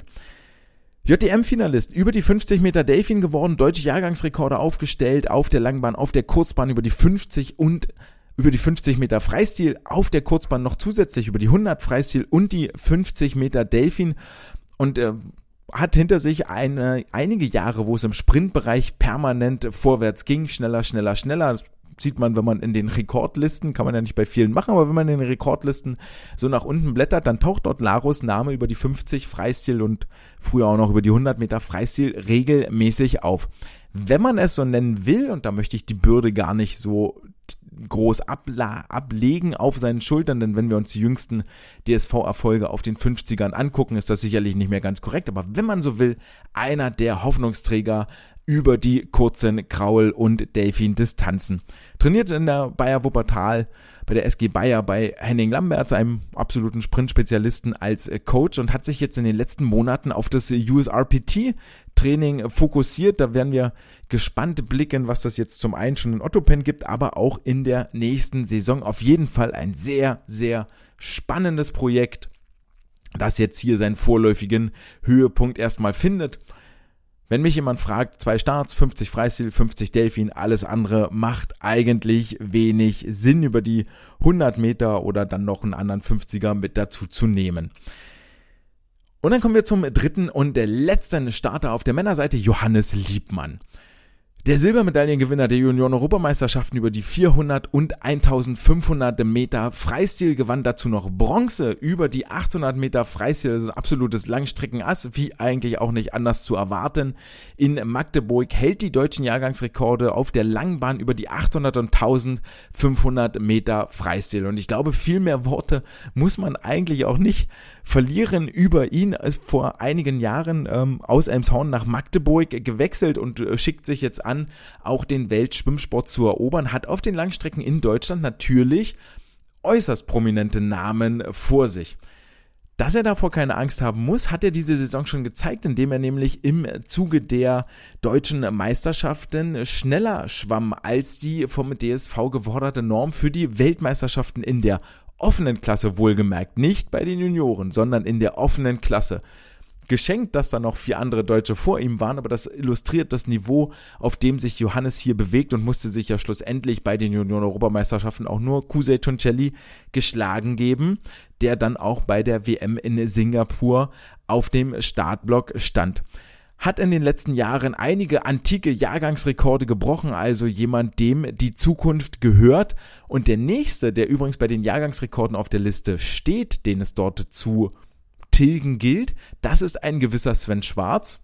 J D M-Finalist, über die fünfzig Meter Delfin geworden, deutsche Jahrgangsrekorde aufgestellt, auf der Langbahn, auf der Kurzbahn über die fünfzig und über die fünfzig Meter Freistil, auf der Kurzbahn noch zusätzlich über die hundert Freistil und die fünfzig Meter Delfin und äh, hat hinter sich eine, einige Jahre, wo es im Sprintbereich permanent vorwärts ging, schneller, schneller, schneller. Das sieht man, wenn man in den Rekordlisten, kann man ja nicht bei vielen machen, aber wenn man in den Rekordlisten so nach unten blättert, dann taucht dort Larus Name über die fünfzig Freistil und früher auch noch über die hundert Meter Freistil regelmäßig auf. Wenn man es so nennen will, und da möchte ich die Bürde gar nicht so groß abla- ablegen auf seinen Schultern, denn wenn wir uns die jüngsten D S V-Erfolge auf den fünfzigern angucken, ist das sicherlich nicht mehr ganz korrekt, aber wenn man so will, einer der Hoffnungsträger über die kurzen Kraul- und Delfin-Distanzen. Trainiert in der Bayer Wuppertal bei der S G Bayer bei Henning Lamberts, einem absoluten Sprintspezialisten als Coach und hat sich jetzt in den letzten Monaten auf das U S R P T-Training fokussiert. Da werden wir gespannt blicken, was das jetzt zum einen schon in Ottopen gibt, aber auch in der nächsten Saison. Auf jeden Fall ein sehr, sehr spannendes Projekt, das jetzt hier seinen vorläufigen Höhepunkt erstmal findet. Wenn mich jemand fragt, zwei Starts, fünfzig Freistil, fünfzig Delfin, alles andere macht eigentlich wenig Sinn, über die hundert Meter oder dann noch einen anderen fünfziger mit dazu zu nehmen. Und dann kommen wir zum dritten und der letzten Starter auf der Männerseite, Johannes Liebmann. Der Silbermedaillengewinner der Junioren-Europameisterschaften über die vierhundert und eintausendfünfhundert Meter Freistil gewann dazu noch Bronze über die achthundert Meter Freistil, also ein absolutes Langstreckenass, wie eigentlich auch nicht anders zu erwarten. In Magdeburg hält die deutschen Jahrgangsrekorde auf der Langbahn über die achthundert und eintausendfünfhundert Meter Freistil. Und ich glaube, viel mehr Worte muss man eigentlich auch nicht verlieren über ihn. Ist vor einigen Jahren ähm, aus Elmshorn nach Magdeburg gewechselt und äh, schickt sich jetzt an, auch den Weltschwimmsport zu erobern, hat auf den Langstrecken in Deutschland natürlich äußerst prominente Namen vor sich. Dass er davor keine Angst haben muss, hat er diese Saison schon gezeigt, indem er nämlich im Zuge der deutschen Meisterschaften schneller schwamm als die vom D S V geforderte Norm für die Weltmeisterschaften in der offenen Klasse, wohlgemerkt, nicht bei den Junioren, sondern in der offenen Klasse. Geschenkt, dass da noch vier andere Deutsche vor ihm waren, aber das illustriert das Niveau, auf dem sich Johannes hier bewegt und musste sich ja schlussendlich bei den Junioren-Europameisterschaften auch nur Kusej Tuncelli geschlagen geben, der dann auch bei der W M in Singapur auf dem Startblock stand. Hat in den letzten Jahren einige antike Jahrgangsrekorde gebrochen, also jemand, dem die Zukunft gehört. Und der nächste, der übrigens bei den Jahrgangsrekorden auf der Liste steht, den es dort zu tilgen gilt, das ist ein gewisser Sven Schwarz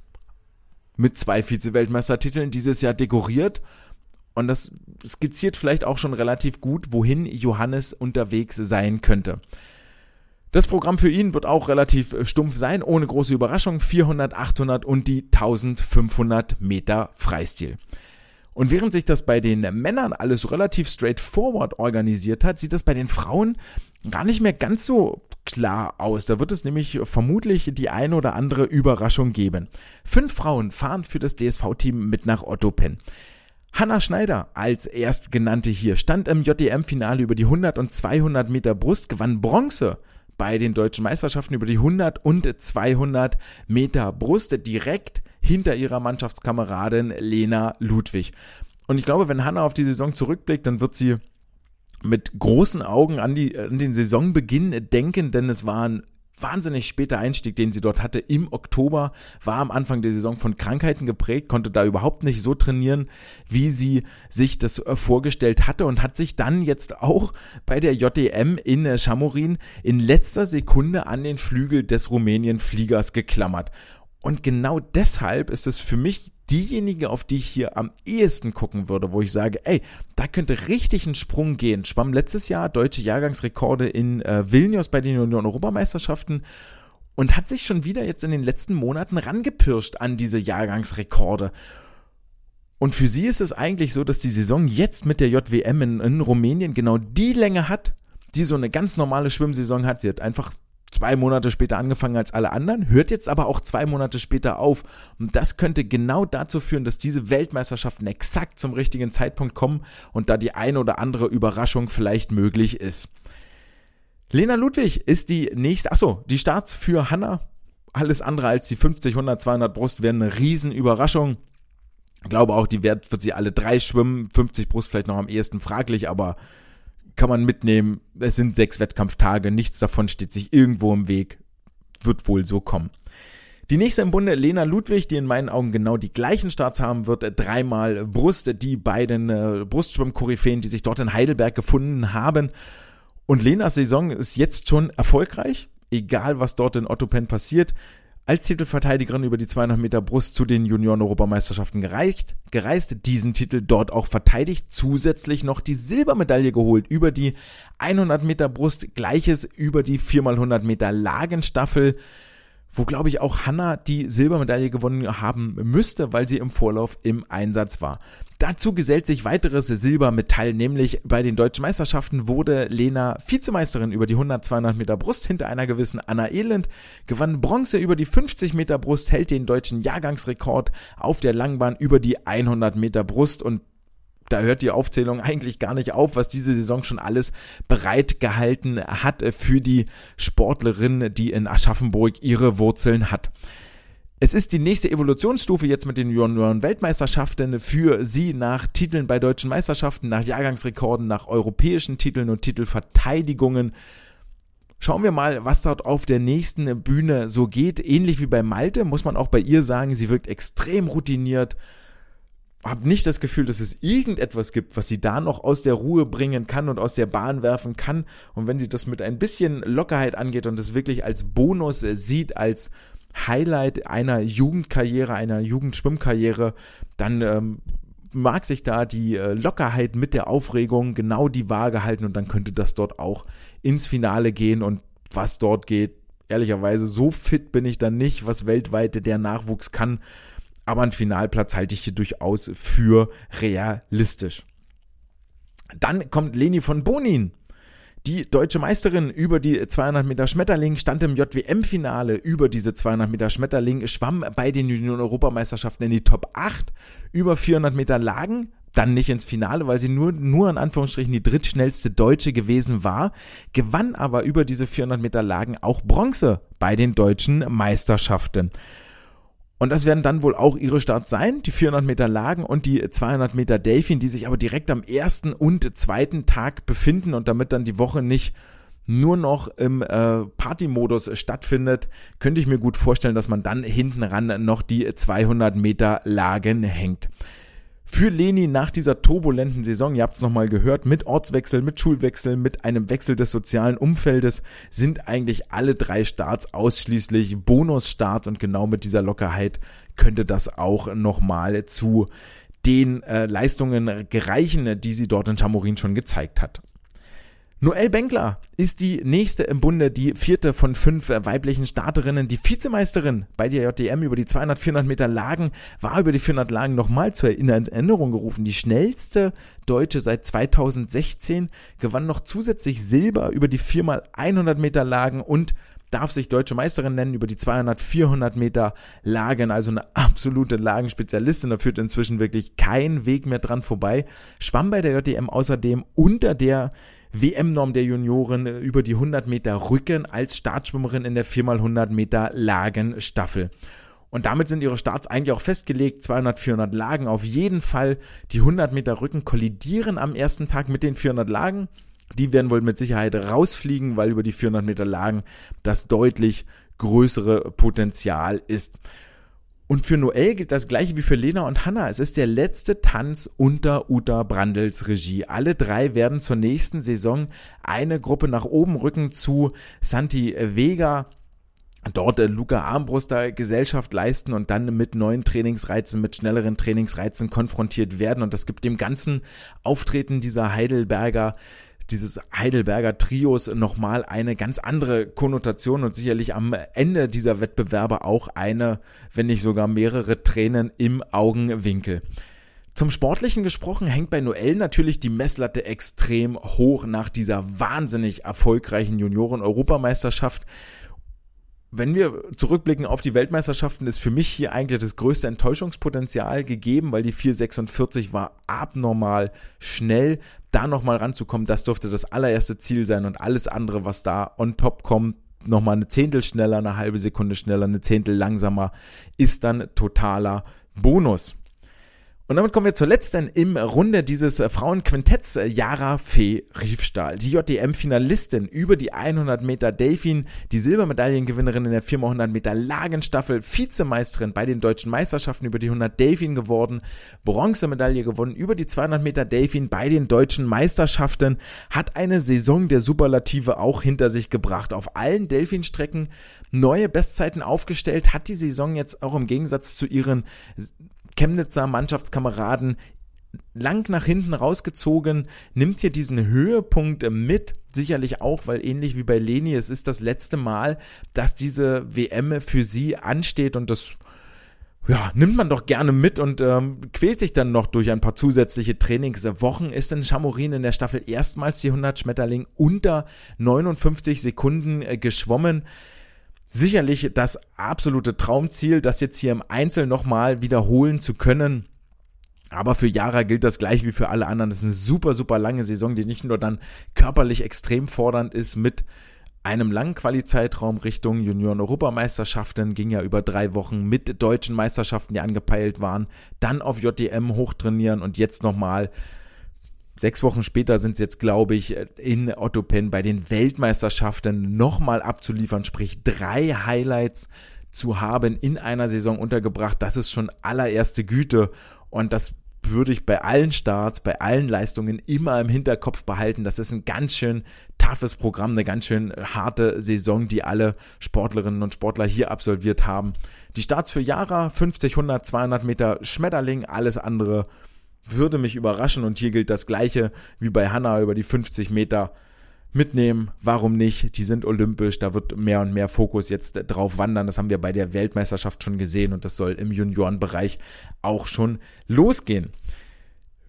mit zwei Vize-Weltmeistertiteln dieses Jahr dekoriert, und das skizziert vielleicht auch schon relativ gut, wohin Johannes unterwegs sein könnte. Das Programm für ihn wird auch relativ stumpf sein, ohne große Überraschung, vierhundert, achthundert und die eintausendfünfhundert Meter Freistil. Und während sich das bei den Männern alles relativ straightforward organisiert hat, sieht das bei den Frauen gar nicht mehr ganz so klar aus. Da wird es nämlich vermutlich die eine oder andere Überraschung geben. Fünf Frauen fahren für das D S V-Team mit nach Ottopen. Hanna Schneider als Erstgenannte hier stand im J D M-Finale über die hundert und zweihundert Meter Brust, gewann Bronze bei den deutschen Meisterschaften über die hundert und zweihundert Meter Brust, direkt hinter ihrer Mannschaftskameradin Lena Ludwig. Und ich glaube, wenn Hanna auf die Saison zurückblickt, dann wird sie mit großen Augen an, die, an den Saisonbeginn denken, denn es war ein wahnsinnig später Einstieg, den sie dort hatte. Im Oktober, war am Anfang der Saison von Krankheiten geprägt, konnte da überhaupt nicht so trainieren, wie sie sich das vorgestellt hatte, und hat sich dann jetzt auch bei der J D M in Chamorin in letzter Sekunde an den Flügel des Rumänien-Fliegers geklammert. Und genau deshalb ist es für mich diejenige, auf die ich hier am ehesten gucken würde, wo ich sage, ey, da könnte richtig ein Sprung gehen. Schwamm letztes Jahr deutsche Jahrgangsrekorde in äh, Vilnius bei den Junioren-Europameisterschaften und hat sich schon wieder jetzt in den letzten Monaten rangepirscht an diese Jahrgangsrekorde. Und für sie ist es eigentlich so, dass die Saison jetzt mit der J W M in, in Rumänien genau die Länge hat, die so eine ganz normale Schwimmsaison hat. Sie hat einfach zwei Monate später angefangen als alle anderen, hört jetzt aber auch zwei Monate später auf. Und das könnte genau dazu führen, dass diese Weltmeisterschaften exakt zum richtigen Zeitpunkt kommen und da die eine oder andere Überraschung vielleicht möglich ist. Lena Ludwig ist die nächste, achso, die Starts für Hanna, alles andere als die fünfzig, hundert, zweihundert Brust wären eine Riesenüberraschung. Ich glaube auch, die Wert wird sie alle drei schwimmen, fünfzig Brust vielleicht noch am ehesten fraglich, aber kann man mitnehmen, es sind sechs Wettkampftage, nichts davon steht sich irgendwo im Weg, wird wohl so kommen. Die nächste im Bunde, Lena Ludwig, die in meinen Augen genau die gleichen Starts haben wird, dreimal Brust, die beiden äh, Brustschwimm-Koryphäen, die sich dort in Heidelberg gefunden haben. Und Lenas Saison ist jetzt schon erfolgreich, egal was dort in Ottopen passiert. Als Titelverteidigerin über die zweihundert Meter Brust zu den Junioren-Europameisterschaften gereicht, gereist, diesen Titel dort auch verteidigt, zusätzlich noch die Silbermedaille geholt über die hundert Meter Brust, gleiches über die vier mal hundert Meter Lagenstaffel, wo, glaube ich, auch Hanna die Silbermedaille gewonnen haben müsste, weil sie im Vorlauf im Einsatz war. Dazu gesellt sich weiteres Silbermetall, nämlich bei den deutschen Meisterschaften wurde Lena Vizemeisterin über die hundert, zweihundert Meter Brust hinter einer gewissen Anna Elend, gewann Bronze über die fünfzig Meter Brust, hält den deutschen Jahrgangsrekord auf der Langbahn über die hundert Meter Brust, und da hört die Aufzählung eigentlich gar nicht auf, was diese Saison schon alles bereitgehalten hat für die Sportlerin, die in Aschaffenburg ihre Wurzeln hat. Es ist die nächste Evolutionsstufe jetzt mit den Junioren-Weltmeisterschaften für sie nach Titeln bei deutschen Meisterschaften, nach Jahrgangsrekorden, nach europäischen Titeln und Titelverteidigungen. Schauen wir mal, was dort auf der nächsten Bühne so geht. Ähnlich wie bei Malte muss man auch bei ihr sagen, sie wirkt extrem routiniert. Habe nicht das Gefühl, dass es irgendetwas gibt, was sie da noch aus der Ruhe bringen kann und aus der Bahn werfen kann. Und wenn sie das mit ein bisschen Lockerheit angeht und das wirklich als Bonus sieht, als Highlight einer Jugendkarriere, einer Jugendschwimmkarriere, dann ähm, mag sich da die äh, Lockerheit mit der Aufregung genau die Waage halten, und dann könnte das dort auch ins Finale gehen. Und was dort geht, ehrlicherweise, so fit bin ich dann nicht, was weltweit der Nachwuchs kann. Aber einen Finalplatz halte ich hier durchaus für realistisch. Dann kommt Leni von Bonin, Die deutsche Meisterin über die zweihundert Meter Schmetterling stand im J W M-Finale über diese zweihundert Meter Schmetterling, schwamm bei den Junioren-Europameisterschaften in die Top acht, über vierhundert Meter Lagen, dann nicht ins Finale, weil sie nur, nur in Anführungsstrichen die drittschnellste Deutsche gewesen war, gewann aber über diese vierhundert Meter Lagen auch Bronze bei den deutschen Meisterschaften. Und das werden dann wohl auch ihre Starts sein, die vierhundert Meter Lagen und die zweihundert Meter Delfin, die sich aber direkt am ersten und zweiten Tag befinden und damit dann die Woche nicht nur noch im äh, Partymodus stattfindet, könnte ich mir gut vorstellen, dass man dann hinten ran noch die zweihundert Meter Lagen hängt. Für Leni nach dieser turbulenten Saison, ihr habt es nochmal gehört, mit Ortswechsel, mit Schulwechsel, mit einem Wechsel des sozialen Umfeldes, sind eigentlich alle drei Starts ausschließlich Bonusstarts und genau mit dieser Lockerheit könnte das auch nochmal zu den äh, Leistungen gereichen, die sie dort in Chamorin schon gezeigt hat. Noelle Benkler ist die nächste im Bunde, die vierte von fünf weiblichen Starterinnen, die Vizemeisterin bei der J D M über die zweihundert, vierhundert Meter Lagen, war über die vierhundert Lagen nochmal zur Erinnerung gerufen. Die schnellste Deutsche seit zweitausendsechzehn, gewann noch zusätzlich Silber über die vier mal hundert Meter Lagen und darf sich Deutsche Meisterin nennen über die zweihundert, vierhundert Meter Lagen, also eine absolute Lagenspezialistin, da führt inzwischen wirklich kein Weg mehr dran vorbei, schwamm bei der J D M außerdem unter der W M-Norm der Junioren über die hundert Meter Rücken als Startschwimmerin in der vier mal hundert Meter Lagenstaffel. Und damit sind ihre Starts eigentlich auch festgelegt, zweihundert, vierhundert Lagen auf jeden Fall. Die hundert Meter Rücken kollidieren am ersten Tag mit den vierhundert Lagen. Die werden wohl mit Sicherheit rausfliegen, weil über die vierhundert Meter Lagen das deutlich größere Potenzial ist. Und für Noelle gilt das gleiche wie für Lena und Hanna. Es ist der letzte Tanz unter Uta Brandls Regie. Alle drei werden zur nächsten Saison eine Gruppe nach oben rücken zu Santi Vega, dort Luca Armbruster Gesellschaft leisten und dann mit neuen Trainingsreizen, mit schnelleren Trainingsreizen konfrontiert werden. Und das gibt dem ganzen Auftreten dieser Heidelberger dieses Heidelberger Trios nochmal eine ganz andere Konnotation und sicherlich am Ende dieser Wettbewerbe auch eine, wenn nicht sogar mehrere Tränen im Augenwinkel. Zum Sportlichen gesprochen hängt bei Noelle natürlich die Messlatte extrem hoch nach dieser wahnsinnig erfolgreichen Junioren-Europameisterschaft. Wenn wir zurückblicken auf die Weltmeisterschaften, ist für mich hier eigentlich das größte Enttäuschungspotenzial gegeben, weil die vier sechsundvierzig war abnormal schnell. Da nochmal ranzukommen, das dürfte das allererste Ziel sein und alles andere, was da on top kommt, nochmal eine Zehntel schneller, eine halbe Sekunde schneller, eine Zehntel langsamer, ist dann totaler Bonus. Und damit kommen wir zur letzten im Runde dieses Frauenquintetts, Jara Fee Riefstahl, die J D M-Finalistin über die hundert Meter Delfin, die Silbermedaillengewinnerin in der vier mal hundert Meter Lagenstaffel, Vizemeisterin bei den deutschen Meisterschaften über die hundert Delfin geworden, Bronzemedaille gewonnen über die zweihundert Meter Delfin bei den deutschen Meisterschaften, hat eine Saison der Superlative auch hinter sich gebracht, auf allen Delfinstrecken neue Bestzeiten aufgestellt, hat die Saison jetzt auch im Gegensatz zu ihren Chemnitzer Mannschaftskameraden lang nach hinten rausgezogen, nimmt hier diesen Höhepunkt mit, sicherlich auch, weil ähnlich wie bei Leni, es ist das letzte Mal, dass diese W M für sie ansteht und das ja, nimmt man doch gerne mit und ähm, quält sich dann noch durch ein paar zusätzliche Trainingswochen, ist in Chamorin in der Staffel erstmals die hundert Schmetterling unter neunundfünfzig Sekunden äh, geschwommen. Sicherlich das absolute Traumziel, das jetzt hier im Einzel nochmal wiederholen zu können. Aber für Jara gilt das gleich wie für alle anderen. Das ist eine super, super lange Saison, die nicht nur dann körperlich extrem fordernd ist mit einem langen Quali-Zeitraum Richtung Junioren-Europameisterschaften, ging ja über drei Wochen mit deutschen Meisterschaften, die angepeilt waren, dann auf J D M hochtrainieren und jetzt nochmal Sechs Wochen später sind sie jetzt, glaube ich, in Ottopen bei den Weltmeisterschaften nochmal abzuliefern, sprich drei Highlights zu haben in einer Saison untergebracht. Das ist schon allererste Güte und das würde ich bei allen Starts, bei allen Leistungen immer im Hinterkopf behalten. Das ist ein ganz schön toughes Programm, eine ganz schön harte Saison, die alle Sportlerinnen und Sportler hier absolviert haben. Die Starts für Jara, fünfzig, hundert, zweihundert Meter Schmetterling, alles andere würde mich überraschen und hier gilt das Gleiche wie bei Hanna über die fünfzig Meter mitnehmen. Warum nicht? Die sind olympisch, da wird mehr und mehr Fokus jetzt drauf wandern. Das haben wir bei der Weltmeisterschaft schon gesehen und das soll im Juniorenbereich auch schon losgehen.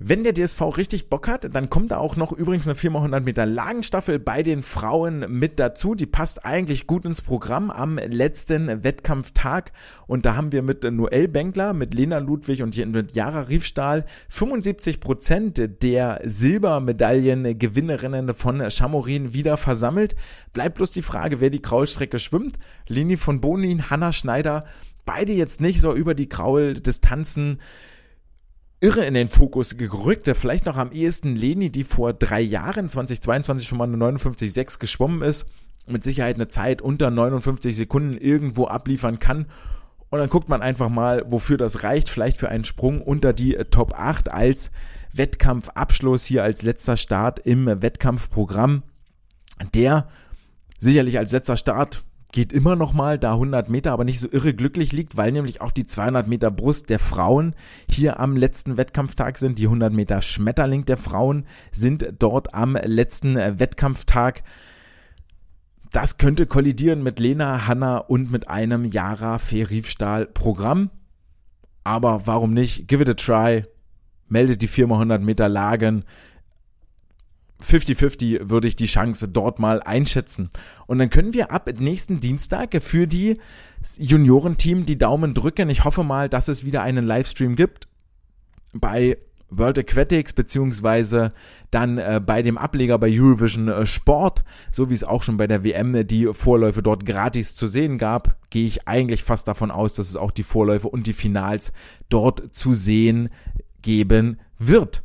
Wenn der D S V richtig Bock hat, dann kommt da auch noch übrigens eine vier mal hundert Meter Lagenstaffel bei den Frauen mit dazu. Die passt eigentlich gut ins Programm am letzten Wettkampftag. Und da haben wir mit Noelle Bengler, mit Lena Ludwig und mit Jara Riefstahl fünfundsiebzig Prozent der Silbermedaillengewinnerinnen von Chamorin wieder versammelt. Bleibt bloß die Frage, wer die Kraulstrecke schwimmt. Leni von Bonin, Hanna Schneider, beide jetzt nicht so über die Krauldistanzen irre in den Fokus gerückt, vielleicht noch am ehesten Leni, die vor drei Jahren, zweitausendzweiundzwanzig, schon mal eine neunundfünfzig Komma sechs geschwommen ist, mit Sicherheit eine Zeit unter neunundfünfzig Sekunden irgendwo abliefern kann. Und dann guckt man einfach mal, wofür das reicht, vielleicht für einen Sprung unter die Top acht als Wettkampfabschluss hier als letzter Start im Wettkampfprogramm, der sicherlich als letzter Start geht immer noch mal da hundert Meter, aber nicht so irre glücklich liegt, weil nämlich auch die zweihundert Meter Brust der Frauen hier am letzten Wettkampftag sind. Die hundert Meter Schmetterling der Frauen sind dort am letzten Wettkampftag. Das könnte kollidieren mit Lena, Hanna und mit einem Jara Fee-Riefstahl Programm. Aber warum nicht? Give it a try. Meldet die vier mal hundert Meter Lagen. fünfzig fünfzig würde ich die Chance dort mal einschätzen. Und dann können wir ab nächsten Dienstag für die Juniorenteam die Daumen drücken. Ich hoffe mal, dass es wieder einen Livestream gibt bei World Aquatics beziehungsweise dann äh, bei dem Ableger bei Eurovision äh, Sport, so wie es auch schon bei der W M die Vorläufe dort gratis zu sehen gab, gehe ich eigentlich fast davon aus, dass es auch die Vorläufe und die Finals dort zu sehen geben wird.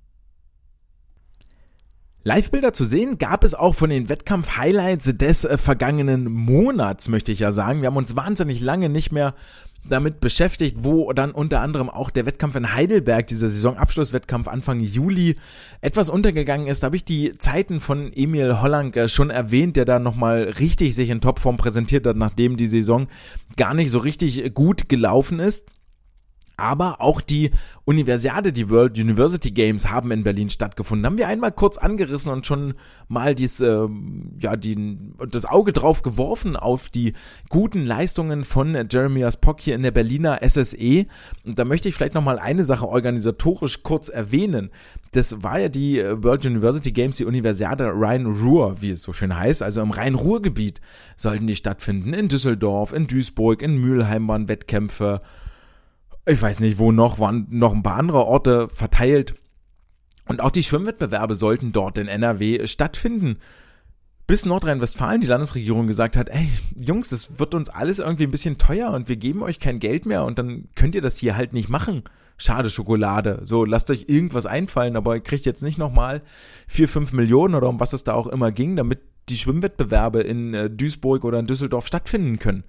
Live-Bilder zu sehen gab es auch von den Wettkampf-Highlights des äh, vergangenen Monats, möchte ich ja sagen. Wir haben uns wahnsinnig lange nicht mehr damit beschäftigt, wo dann unter anderem auch der Wettkampf in Heidelberg, dieser Saisonabschlusswettkampf Anfang Juli, etwas untergegangen ist. Da habe ich die Zeiten von Emil Hollang äh, schon erwähnt, der da nochmal richtig sich in Topform präsentiert hat, nachdem die Saison gar nicht so richtig gut gelaufen ist. Aber auch die Universiade, die World University Games haben in Berlin stattgefunden. Haben wir einmal kurz angerissen und schon mal dies, äh, ja, die, das Auge drauf geworfen auf die guten Leistungen von Jeremias Pock hier in der Berliner S S E. Und da möchte ich vielleicht nochmal eine Sache organisatorisch kurz erwähnen. Das war ja die World University Games, die Universiade Rhein-Ruhr, wie es so schön heißt. Also im Rhein-Ruhr-Gebiet sollten die stattfinden. In Düsseldorf, in Duisburg, in Mülheim waren Wettkämpfe. Ich weiß nicht, wo noch, waren noch ein paar andere Orte verteilt. Und auch die Schwimmwettbewerbe sollten dort in N R W stattfinden. Bis Nordrhein-Westfalen die Landesregierung gesagt hat, ey, Jungs, das wird uns alles irgendwie ein bisschen teuer und wir geben euch kein Geld mehr und dann könnt ihr das hier halt nicht machen. Schade Schokolade. So, lasst euch irgendwas einfallen, aber ihr kriegt jetzt nicht nochmal vier, fünf Millionen oder um was es da auch immer ging, damit die Schwimmwettbewerbe in äh, Duisburg oder in Düsseldorf stattfinden können.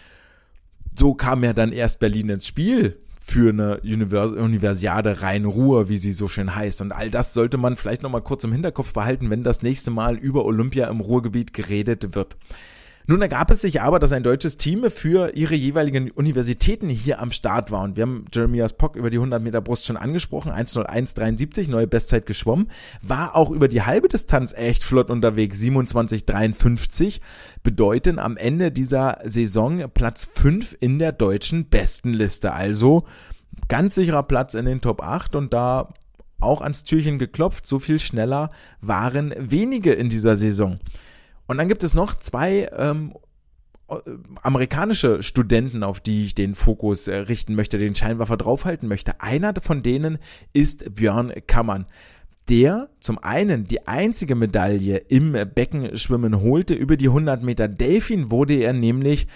So kam ja dann erst Berlin ins Spiel für eine Univers- Universiade Rhein-Ruhr, wie sie so schön heißt. Und all das sollte man vielleicht nochmal kurz im Hinterkopf behalten, wenn das nächste Mal über Olympia im Ruhrgebiet geredet wird. Nun ergab es sich aber, dass ein deutsches Team für ihre jeweiligen Universitäten hier am Start war. Und wir haben Jeremias Pock über die hundert Meter Brust schon angesprochen, eins null eins dreiundsiebzig, neue Bestzeit geschwommen, war auch über die halbe Distanz echt flott unterwegs, siebenundzwanzig dreiundfünfzig, bedeuten am Ende dieser Saison Platz fünf in der deutschen Bestenliste. Also ganz sicherer Platz in den Top acht und da auch ans Türchen geklopft, so viel schneller waren wenige in dieser Saison. Und dann gibt es noch zwei ähm, amerikanische Studenten, auf die ich den Fokus äh, richten möchte, den Scheinwerfer draufhalten möchte. Einer von denen ist Björn Kammern, der zum einen die einzige Medaille im Beckenschwimmen holte. Über die hundert Meter Delfin wurde er nämlich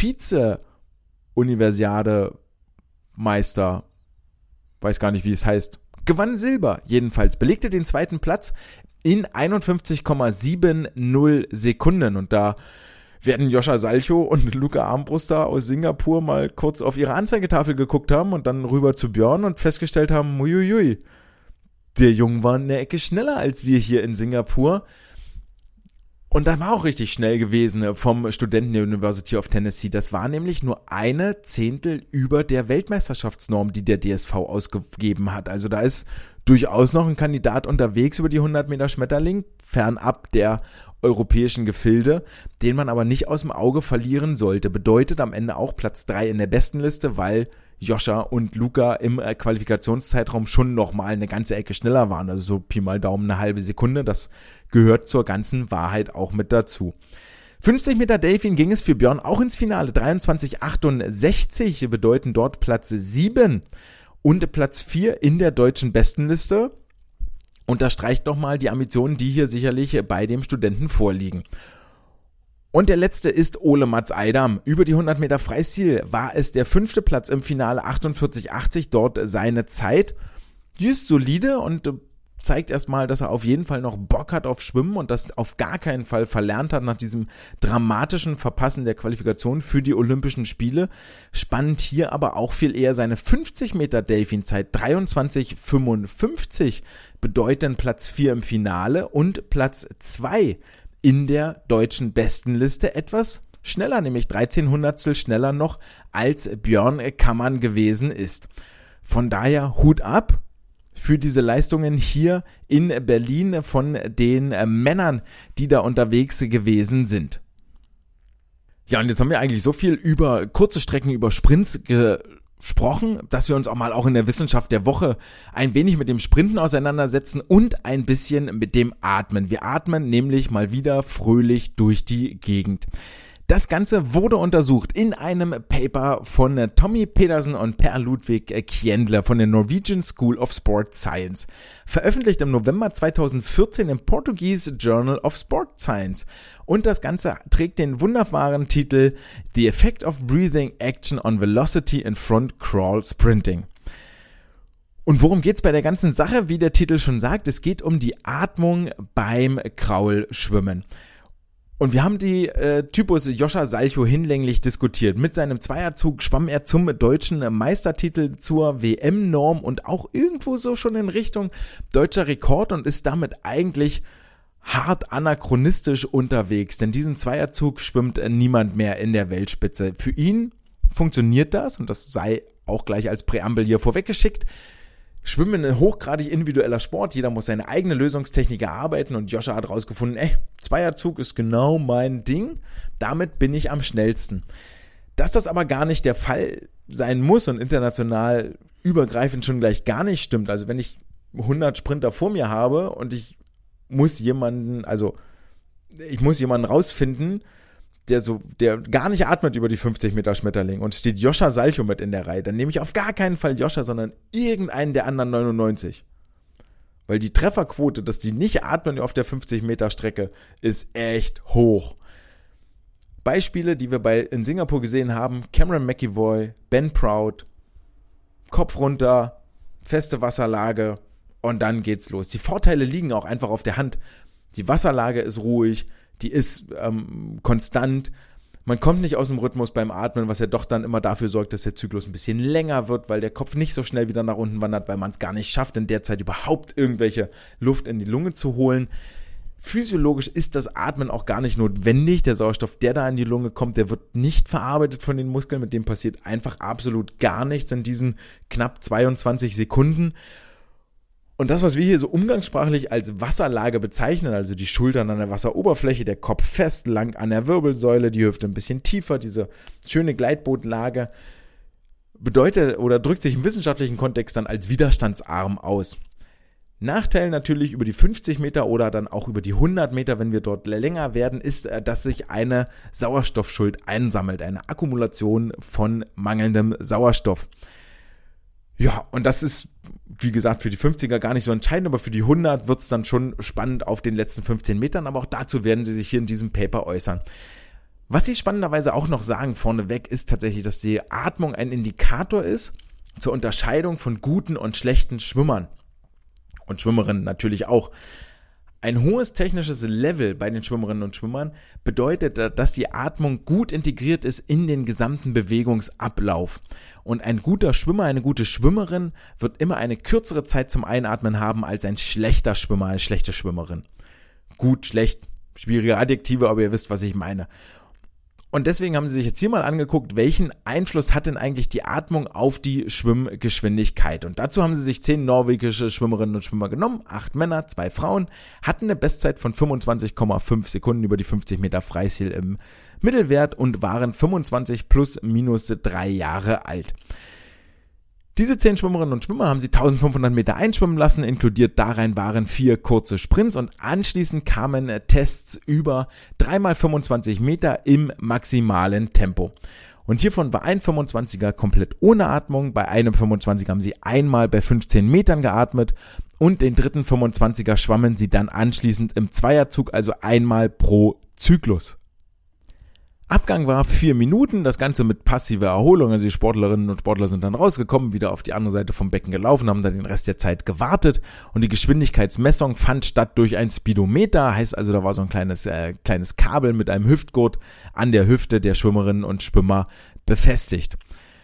Vize-Universiade-Meister, weiß gar nicht, wie es heißt, gewann Silber jedenfalls, belegte den zweiten Platz in einundfünfzig Komma siebzig Sekunden und da werden Joscha Salcho und Luca Armbruster aus Singapur mal kurz auf ihre Anzeigetafel geguckt haben und dann rüber zu Björn und festgestellt haben, uiuiui, der Junge war eine Ecke schneller als wir hier in Singapur. Und dann war auch richtig schnell gewesen vom Studenten der University of Tennessee. Das war nämlich nur eine Zehntel über der Weltmeisterschaftsnorm, die der D S V ausgegeben hat. Also da ist durchaus noch ein Kandidat unterwegs über die hundert Meter Schmetterling, fernab der europäischen Gefilde, den man aber nicht aus dem Auge verlieren sollte. Bedeutet am Ende auch Platz drei in der Bestenliste, weil Joscha und Luca im Qualifikationszeitraum schon nochmal eine ganze Ecke schneller waren. Also so Pi mal Daumen eine halbe Sekunde. Das gehört zur ganzen Wahrheit auch mit dazu. fünfzig Meter Delfin ging es für Björn auch ins Finale. dreiundzwanzig Komma achtundsechzig bedeuten dort Platz sieben und Platz vier in der deutschen Bestenliste. Unterstreicht nochmal die Ambitionen, die hier sicherlich bei dem Studenten vorliegen. Und der letzte ist Ole Mats Eidam. Über die hundert Meter Freistil war es der fünfte Platz im Finale, achtundvierzig Komma achtzig, dort seine Zeit. Die ist solide und zeigt erstmal, dass er auf jeden Fall noch Bock hat auf Schwimmen und das auf gar keinen Fall verlernt hat nach diesem dramatischen Verpassen der Qualifikation für die Olympischen Spiele. Spannend hier aber auch viel eher seine fünfzig Meter Delfinzeit, dreiundzwanzig Komma fünfundfünfzig, bedeuten Platz vier im Finale und Platz zwei in der deutschen Bestenliste, etwas schneller, nämlich dreizehn Hundertstel schneller noch als Björn Kammann gewesen ist. Von daher Hut ab für diese Leistungen hier in Berlin von den Männern, die da unterwegs gewesen sind. Ja, und jetzt haben wir eigentlich so viel über kurze Strecken, über Sprints gesprochen, dass wir uns auch mal auch in der Wissenschaft der Woche ein wenig mit dem Sprinten auseinandersetzen und ein bisschen mit dem Atmen. Wir atmen nämlich mal wieder fröhlich durch die Gegend. Das Ganze wurde untersucht in einem Paper von Tommy Pedersen und Per Ludwig Kjendler von der Norwegian School of Sport Science. Veröffentlicht im November zweitausendvierzehn im Portuguese Journal of Sport Science. Und das Ganze trägt den wunderbaren Titel The Effect of Breathing Action on Velocity in Front Crawl Sprinting. Und worum geht's bei der ganzen Sache? Wie der Titel schon sagt, es geht um die Atmung beim Kraulschwimmen. Und wir haben die äh, Typus Joscha Salcho hinlänglich diskutiert. Mit seinem Zweierzug schwamm er zum deutschen Meistertitel, zur W M-Norm und auch irgendwo so schon in Richtung deutscher Rekord und ist damit eigentlich hart anachronistisch unterwegs. Denn diesen Zweierzug schwimmt niemand mehr in der Weltspitze. Für ihn funktioniert das, und das sei auch gleich als Präambel hier vorweggeschickt. Schwimmen ein hochgradig individueller Sport, jeder muss seine eigene Lösungstechnik erarbeiten und Joscha hat rausgefunden, ey, Zweierzug ist genau mein Ding, damit bin ich am schnellsten. Dass das aber gar nicht der Fall sein muss und international übergreifend schon gleich gar nicht stimmt, also wenn ich hundert Sprinter vor mir habe und ich muss jemanden, also ich muss jemanden rausfinden, der so, der gar nicht atmet über die fünfzig Meter Schmetterling und steht Joscha Salcho mit in der Reihe, dann nehme ich auf gar keinen Fall Joscha, sondern irgendeinen der anderen neunundneunzig. Weil die Trefferquote, dass die nicht atmen auf der fünfzig Meter Strecke, ist echt hoch. Beispiele, die wir bei in Singapur gesehen haben, Cameron McEvoy, Ben Proud, Kopf runter, feste Wasserlage und dann geht's los. Die Vorteile liegen auch einfach auf der Hand. Die Wasserlage ist ruhig, die ist ähm, konstant, man kommt nicht aus dem Rhythmus beim Atmen, was ja doch dann immer dafür sorgt, dass der Zyklus ein bisschen länger wird, weil der Kopf nicht so schnell wieder nach unten wandert, weil man es gar nicht schafft, in der Zeit überhaupt irgendwelche Luft in die Lunge zu holen. Physiologisch ist das Atmen auch gar nicht notwendig. Der Sauerstoff, der da in die Lunge kommt, der wird nicht verarbeitet von den Muskeln, mit dem passiert einfach absolut gar nichts in diesen knapp zweiundzwanzig Sekunden. Und das, was wir hier so umgangssprachlich als Wasserlage bezeichnen, also die Schultern an der Wasseroberfläche, der Kopf fest, lang an der Wirbelsäule, die Hüfte ein bisschen tiefer, diese schöne Gleitbootlage, bedeutet oder drückt sich im wissenschaftlichen Kontext dann als widerstandsarm aus. Nachteil natürlich über die fünfzig Meter oder dann auch über die hundert Meter, wenn wir dort länger werden, ist, dass sich eine Sauerstoffschuld einsammelt, eine Akkumulation von mangelndem Sauerstoff. Ja, und das ist, wie gesagt, für die fünfziger gar nicht so entscheidend, aber für die hundert wird es dann schon spannend auf den letzten fünfzehn Metern, aber auch dazu werden sie sich hier in diesem Paper äußern. Was sie spannenderweise auch noch sagen vorneweg, ist tatsächlich, dass die Atmung ein Indikator ist zur Unterscheidung von guten und schlechten Schwimmern. Und Schwimmerinnen natürlich auch. Ein hohes technisches Level bei den Schwimmerinnen und Schwimmern bedeutet, dass die Atmung gut integriert ist in den gesamten Bewegungsablauf. Und ein guter Schwimmer, eine gute Schwimmerin wird immer eine kürzere Zeit zum Einatmen haben als ein schlechter Schwimmer, eine schlechte Schwimmerin. Gut, schlecht, schwierige Adjektive, aber ihr wisst, was ich meine. Und deswegen haben sie sich jetzt hier mal angeguckt, welchen Einfluss hat denn eigentlich die Atmung auf die Schwimmgeschwindigkeit. Und dazu haben sie sich zehn norwegische Schwimmerinnen und Schwimmer genommen, acht Männer, zwei Frauen, hatten eine Bestzeit von fünfundzwanzig Komma fünf Sekunden über die fünfzig Meter Freistil im Mittelwert und waren fünfundzwanzig plus minus drei Jahre alt. Diese zehn Schwimmerinnen und Schwimmer haben sie eintausendfünfhundert Meter einschwimmen lassen, inkludiert darin waren vier kurze Sprints und anschließend kamen Tests über drei mal fünfundzwanzig Meter im maximalen Tempo. Und hiervon war ein fünfundzwanziger komplett ohne Atmung, bei einem fünfundzwanziger haben sie einmal bei fünfzehn Metern geatmet und den dritten fünfundzwanziger schwammen sie dann anschließend im Zweierzug, also einmal pro Zyklus. Abgang war vier Minuten, das Ganze mit passiver Erholung, also die Sportlerinnen und Sportler sind dann rausgekommen, wieder auf die andere Seite vom Becken gelaufen, haben dann den Rest der Zeit gewartet und die Geschwindigkeitsmessung fand statt durch ein Speedometer, heißt also, da war so ein kleines, äh, kleines Kabel mit einem Hüftgurt an der Hüfte der Schwimmerinnen und Schwimmer befestigt.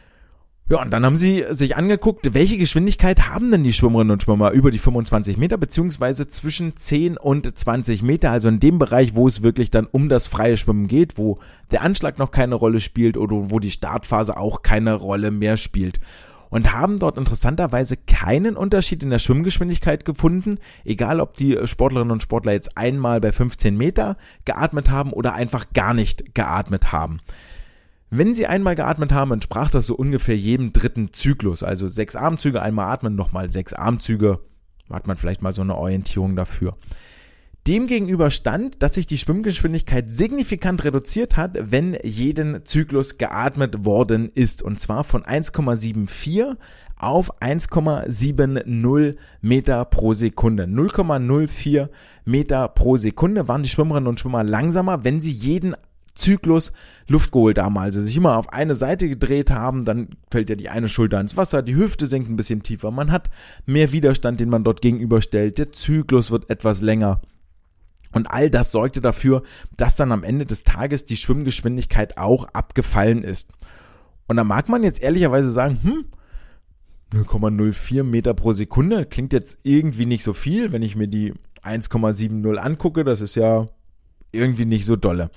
Ja, und dann haben sie sich angeguckt, welche Geschwindigkeit haben denn die Schwimmerinnen und Schwimmer über die fünfundzwanzig Meter, beziehungsweise zwischen zehn und zwanzig Meter, also in dem Bereich, wo es wirklich dann um das freie Schwimmen geht, wo der Anschlag noch keine Rolle spielt oder wo die Startphase auch keine Rolle mehr spielt. Und haben dort interessanterweise keinen Unterschied in der Schwimmgeschwindigkeit gefunden, egal ob die Sportlerinnen und Sportler jetzt einmal bei fünfzehn Meter geatmet haben oder einfach gar nicht geatmet haben. Wenn sie einmal geatmet haben, entsprach das so ungefähr jedem dritten Zyklus, also sechs Armzüge, einmal atmen, nochmal sechs Armzüge, hat man vielleicht mal so eine Orientierung dafür. Demgegenüber stand, dass sich die Schwimmgeschwindigkeit signifikant reduziert hat, wenn jeden Zyklus geatmet worden ist, und zwar von eins Komma vierundsiebzig auf eins Komma siebzig Meter pro Sekunde. null Komma null vier Meter pro Sekunde waren die Schwimmerinnen und Schwimmer langsamer, wenn sie jeden Zyklus Luft geholt haben, also sich immer auf eine Seite gedreht haben, dann fällt ja die eine Schulter ins Wasser, die Hüfte sinkt ein bisschen tiefer, man hat mehr Widerstand, den man dort gegenüberstellt, der Zyklus wird etwas länger. Und all das sorgte dafür, dass dann am Ende des Tages die Schwimmgeschwindigkeit auch abgefallen ist. Und da mag man jetzt ehrlicherweise sagen, hm, null Komma null vier Meter pro Sekunde, klingt jetzt irgendwie nicht so viel, wenn ich mir die eins Komma siebzig angucke, das ist ja irgendwie nicht so dolle.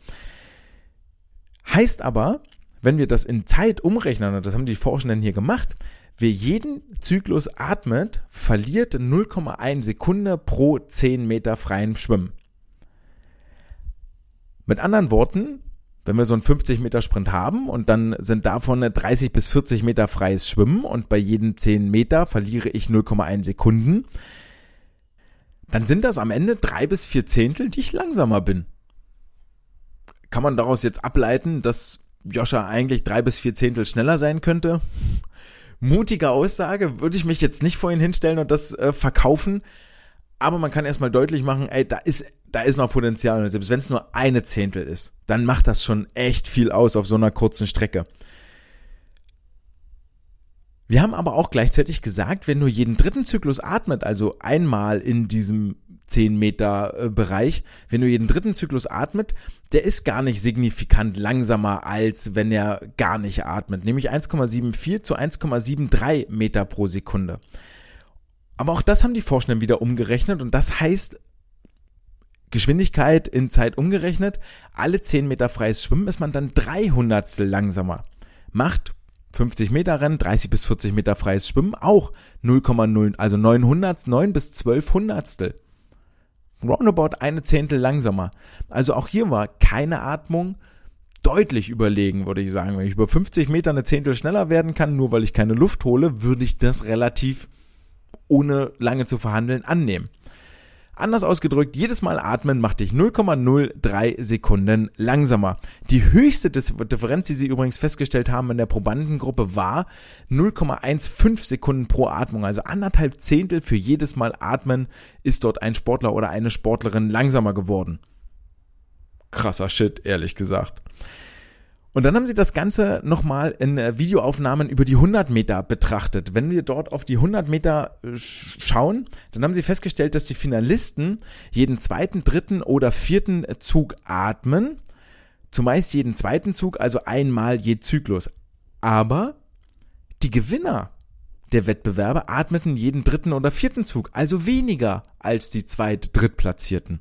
Heißt aber, wenn wir das in Zeit umrechnen, und das haben die Forschenden hier gemacht, wer jeden Zyklus atmet, verliert null Komma eins Sekunde pro zehn Meter freien Schwimmen. Mit anderen Worten, wenn wir so einen fünfzig Meter Sprint haben und dann sind davon dreißig bis vierzig Meter freies Schwimmen und bei jedem zehn Meter verliere ich null Komma eins Sekunden, dann sind das am Ende drei bis vier Zehntel, die ich langsamer bin. Kann man daraus jetzt ableiten, dass Joscha eigentlich drei bis vier Zehntel schneller sein könnte? Mutige Aussage, würde ich mich jetzt nicht vor ihn hinstellen und das äh, verkaufen, aber man kann erstmal deutlich machen, ey, da ist, da ist noch Potenzial, und selbst wenn es nur eine Zehntel ist, dann macht das schon echt viel aus auf so einer kurzen Strecke. Wir haben aber auch gleichzeitig gesagt, wenn nur jeden dritten Zyklus atmet, also einmal in diesem zehn Meter Bereich, wenn nur jeden dritten Zyklus atmet, der ist gar nicht signifikant langsamer, als wenn er gar nicht atmet, nämlich eins Komma vierundsiebzig zu eins Komma dreiundsiebzig Meter pro Sekunde. Aber auch das haben die Forschenden wieder umgerechnet und das heißt, Geschwindigkeit in Zeit umgerechnet, alle zehn Meter freies Schwimmen ist man dann drei Hundertstel langsamer. Macht fünfzig Meter Rennen, dreißig bis vierzig Meter freies Schwimmen auch null Komma null, also neun Hundertstel, neun bis zwölf Hundertstel. Roundabout eine Zehntel langsamer. Also auch hier war keine Atmung deutlich überlegen, würde ich sagen. Wenn ich über fünfzig Meter eine Zehntel schneller werden kann, nur weil ich keine Luft hole, würde ich das relativ ohne lange zu verhandeln annehmen. Anders ausgedrückt, jedes Mal atmen macht dich null Komma null drei Sekunden langsamer. Die höchste Differenz, die sie übrigens festgestellt haben in der Probandengruppe, war null Komma fünfzehn Sekunden pro Atmung. Also anderthalb Zehntel für jedes Mal atmen ist dort ein Sportler oder eine Sportlerin langsamer geworden. Krasser Shit, ehrlich gesagt. Und dann haben sie das Ganze nochmal in Videoaufnahmen über die hundert Meter betrachtet. Wenn wir dort auf die hundert Meter schauen, dann haben sie festgestellt, dass die Finalisten jeden zweiten, dritten oder vierten Zug atmen. Zumeist jeden zweiten Zug, also einmal je Zyklus. Aber die Gewinner der Wettbewerbe atmeten jeden dritten oder vierten Zug, also weniger als die zweit-, drittplatzierten.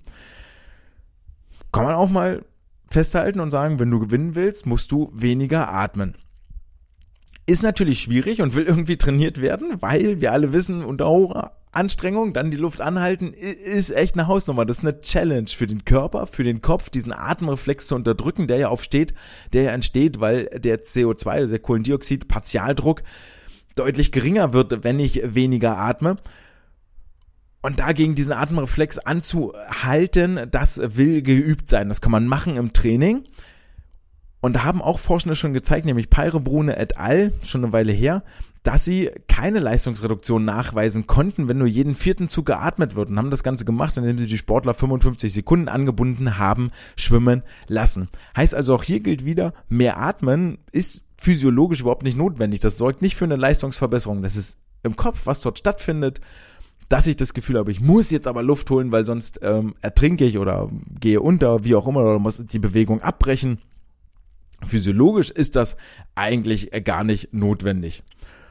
Kann man auch mal festhalten und sagen, wenn du gewinnen willst, musst du weniger atmen. Ist natürlich schwierig und will irgendwie trainiert werden, weil wir alle wissen, unter hoher Anstrengung dann die Luft anhalten, ist echt eine Hausnummer. Das ist eine Challenge für den Körper, für den Kopf, diesen Atemreflex zu unterdrücken, der ja aufsteht, der ja entsteht, weil der C O zwei, also der Kohlendioxid-Partialdruck, deutlich geringer wird, wenn ich weniger atme. Und dagegen diesen Atemreflex anzuhalten, das will geübt sein. Das kann man machen im Training. Und da haben auch Forschende schon gezeigt, nämlich Peyre-Brune et al., schon eine Weile her, dass sie keine Leistungsreduktion nachweisen konnten, wenn nur jeden vierten Zug geatmet wird, und haben das Ganze gemacht, indem sie die Sportler fünfundfünfzig Sekunden angebunden haben, schwimmen lassen. Heißt also, auch hier gilt wieder, mehr atmen ist physiologisch überhaupt nicht notwendig. Das sorgt nicht für eine Leistungsverbesserung. Das ist im Kopf, was dort stattfindet, dass ich das Gefühl habe, ich muss jetzt aber Luft holen, weil sonst ähm, ertrinke ich oder gehe unter, wie auch immer, oder muss die Bewegung abbrechen. Physiologisch ist das eigentlich gar nicht notwendig.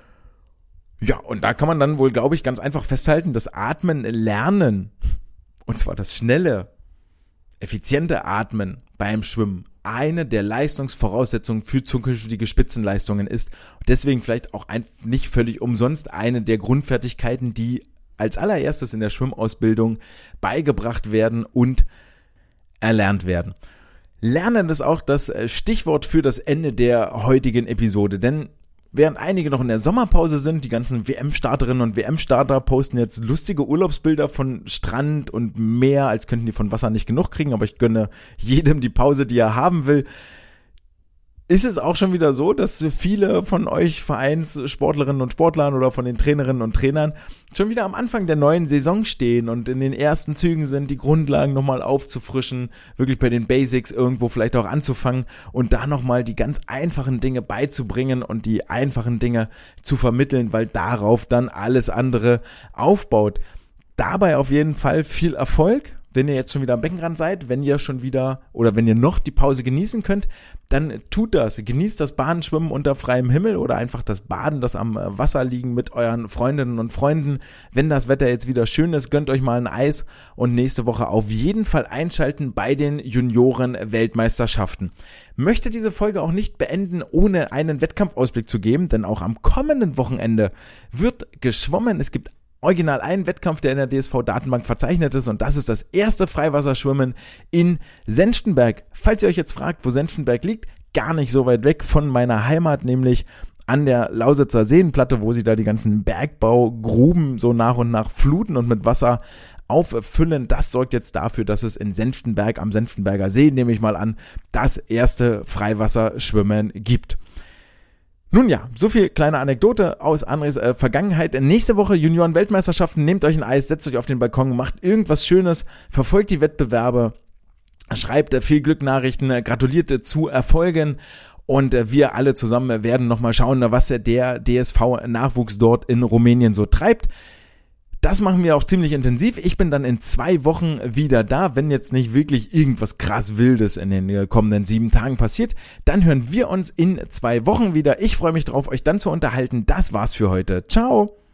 Ja, und da kann man dann wohl, glaube ich, ganz einfach festhalten, dass Atmen lernen, und zwar das schnelle, effiziente Atmen beim Schwimmen, eine der Leistungsvoraussetzungen für zukünftige Spitzenleistungen ist. Und deswegen vielleicht auch ein, nicht völlig umsonst eine der Grundfertigkeiten, die als allererstes in der Schwimmausbildung beigebracht werden und erlernt werden. Lernen ist auch das Stichwort für das Ende der heutigen Episode, denn während einige noch in der Sommerpause sind, die ganzen W M-Starterinnen und W M-Starter posten jetzt lustige Urlaubsbilder von Strand und Meer, als könnten die von Wasser nicht genug kriegen, aber ich gönne jedem die Pause, die er haben will. Ist es auch schon wieder so, dass viele von euch Vereinssportlerinnen und Sportlern oder von den Trainerinnen und Trainern schon wieder am Anfang der neuen Saison stehen und in den ersten Zügen sind, die Grundlagen nochmal aufzufrischen, wirklich bei den Basics irgendwo vielleicht auch anzufangen und da nochmal die ganz einfachen Dinge beizubringen und die einfachen Dinge zu vermitteln, weil darauf dann alles andere aufbaut. Dabei auf jeden Fall viel Erfolg. Wenn ihr jetzt schon wieder am Beckenrand seid, wenn ihr schon wieder oder wenn ihr noch die Pause genießen könnt, dann tut das. Genießt das Badenschwimmen unter freiem Himmel oder einfach das Baden, das am Wasser liegen mit euren Freundinnen und Freunden. Wenn das Wetter jetzt wieder schön ist, gönnt euch mal ein Eis und nächste Woche auf jeden Fall einschalten bei den Junioren-Weltmeisterschaften. Möchte diese Folge auch nicht beenden, ohne einen Wettkampfausblick zu geben, denn auch am kommenden Wochenende wird geschwommen. Es gibt original einen Wettkampf, der in der D S V-Datenbank verzeichnet ist, und das ist das erste Freiwasserschwimmen in Senftenberg. Falls ihr euch jetzt fragt, wo Senftenberg liegt, gar nicht so weit weg von meiner Heimat, nämlich an der Lausitzer Seenplatte, wo sie da die ganzen Bergbaugruben so nach und nach fluten und mit Wasser auffüllen. Das sorgt jetzt dafür, dass es in Senftenberg am Senftenberger See, nehme ich mal an, das erste Freiwasserschwimmen gibt. Nun ja, so viel kleine Anekdote aus Andres äh, Vergangenheit. Nächste Woche Junioren-Weltmeisterschaften. Nehmt euch ein Eis, setzt euch auf den Balkon, macht irgendwas Schönes, verfolgt die Wettbewerbe, schreibt äh, viel Glücknachrichten, äh, gratuliert äh, zu Erfolgen und äh, wir alle zusammen werden nochmal schauen, was äh, der D S V-Nachwuchs dort in Rumänien so treibt. Das machen wir auch ziemlich intensiv. Ich bin dann in zwei Wochen wieder da. Wenn jetzt nicht wirklich irgendwas krass Wildes in den kommenden sieben Tagen passiert, dann hören wir uns in zwei Wochen wieder. Ich freue mich drauf, euch dann zu unterhalten. Das war's für heute. Ciao!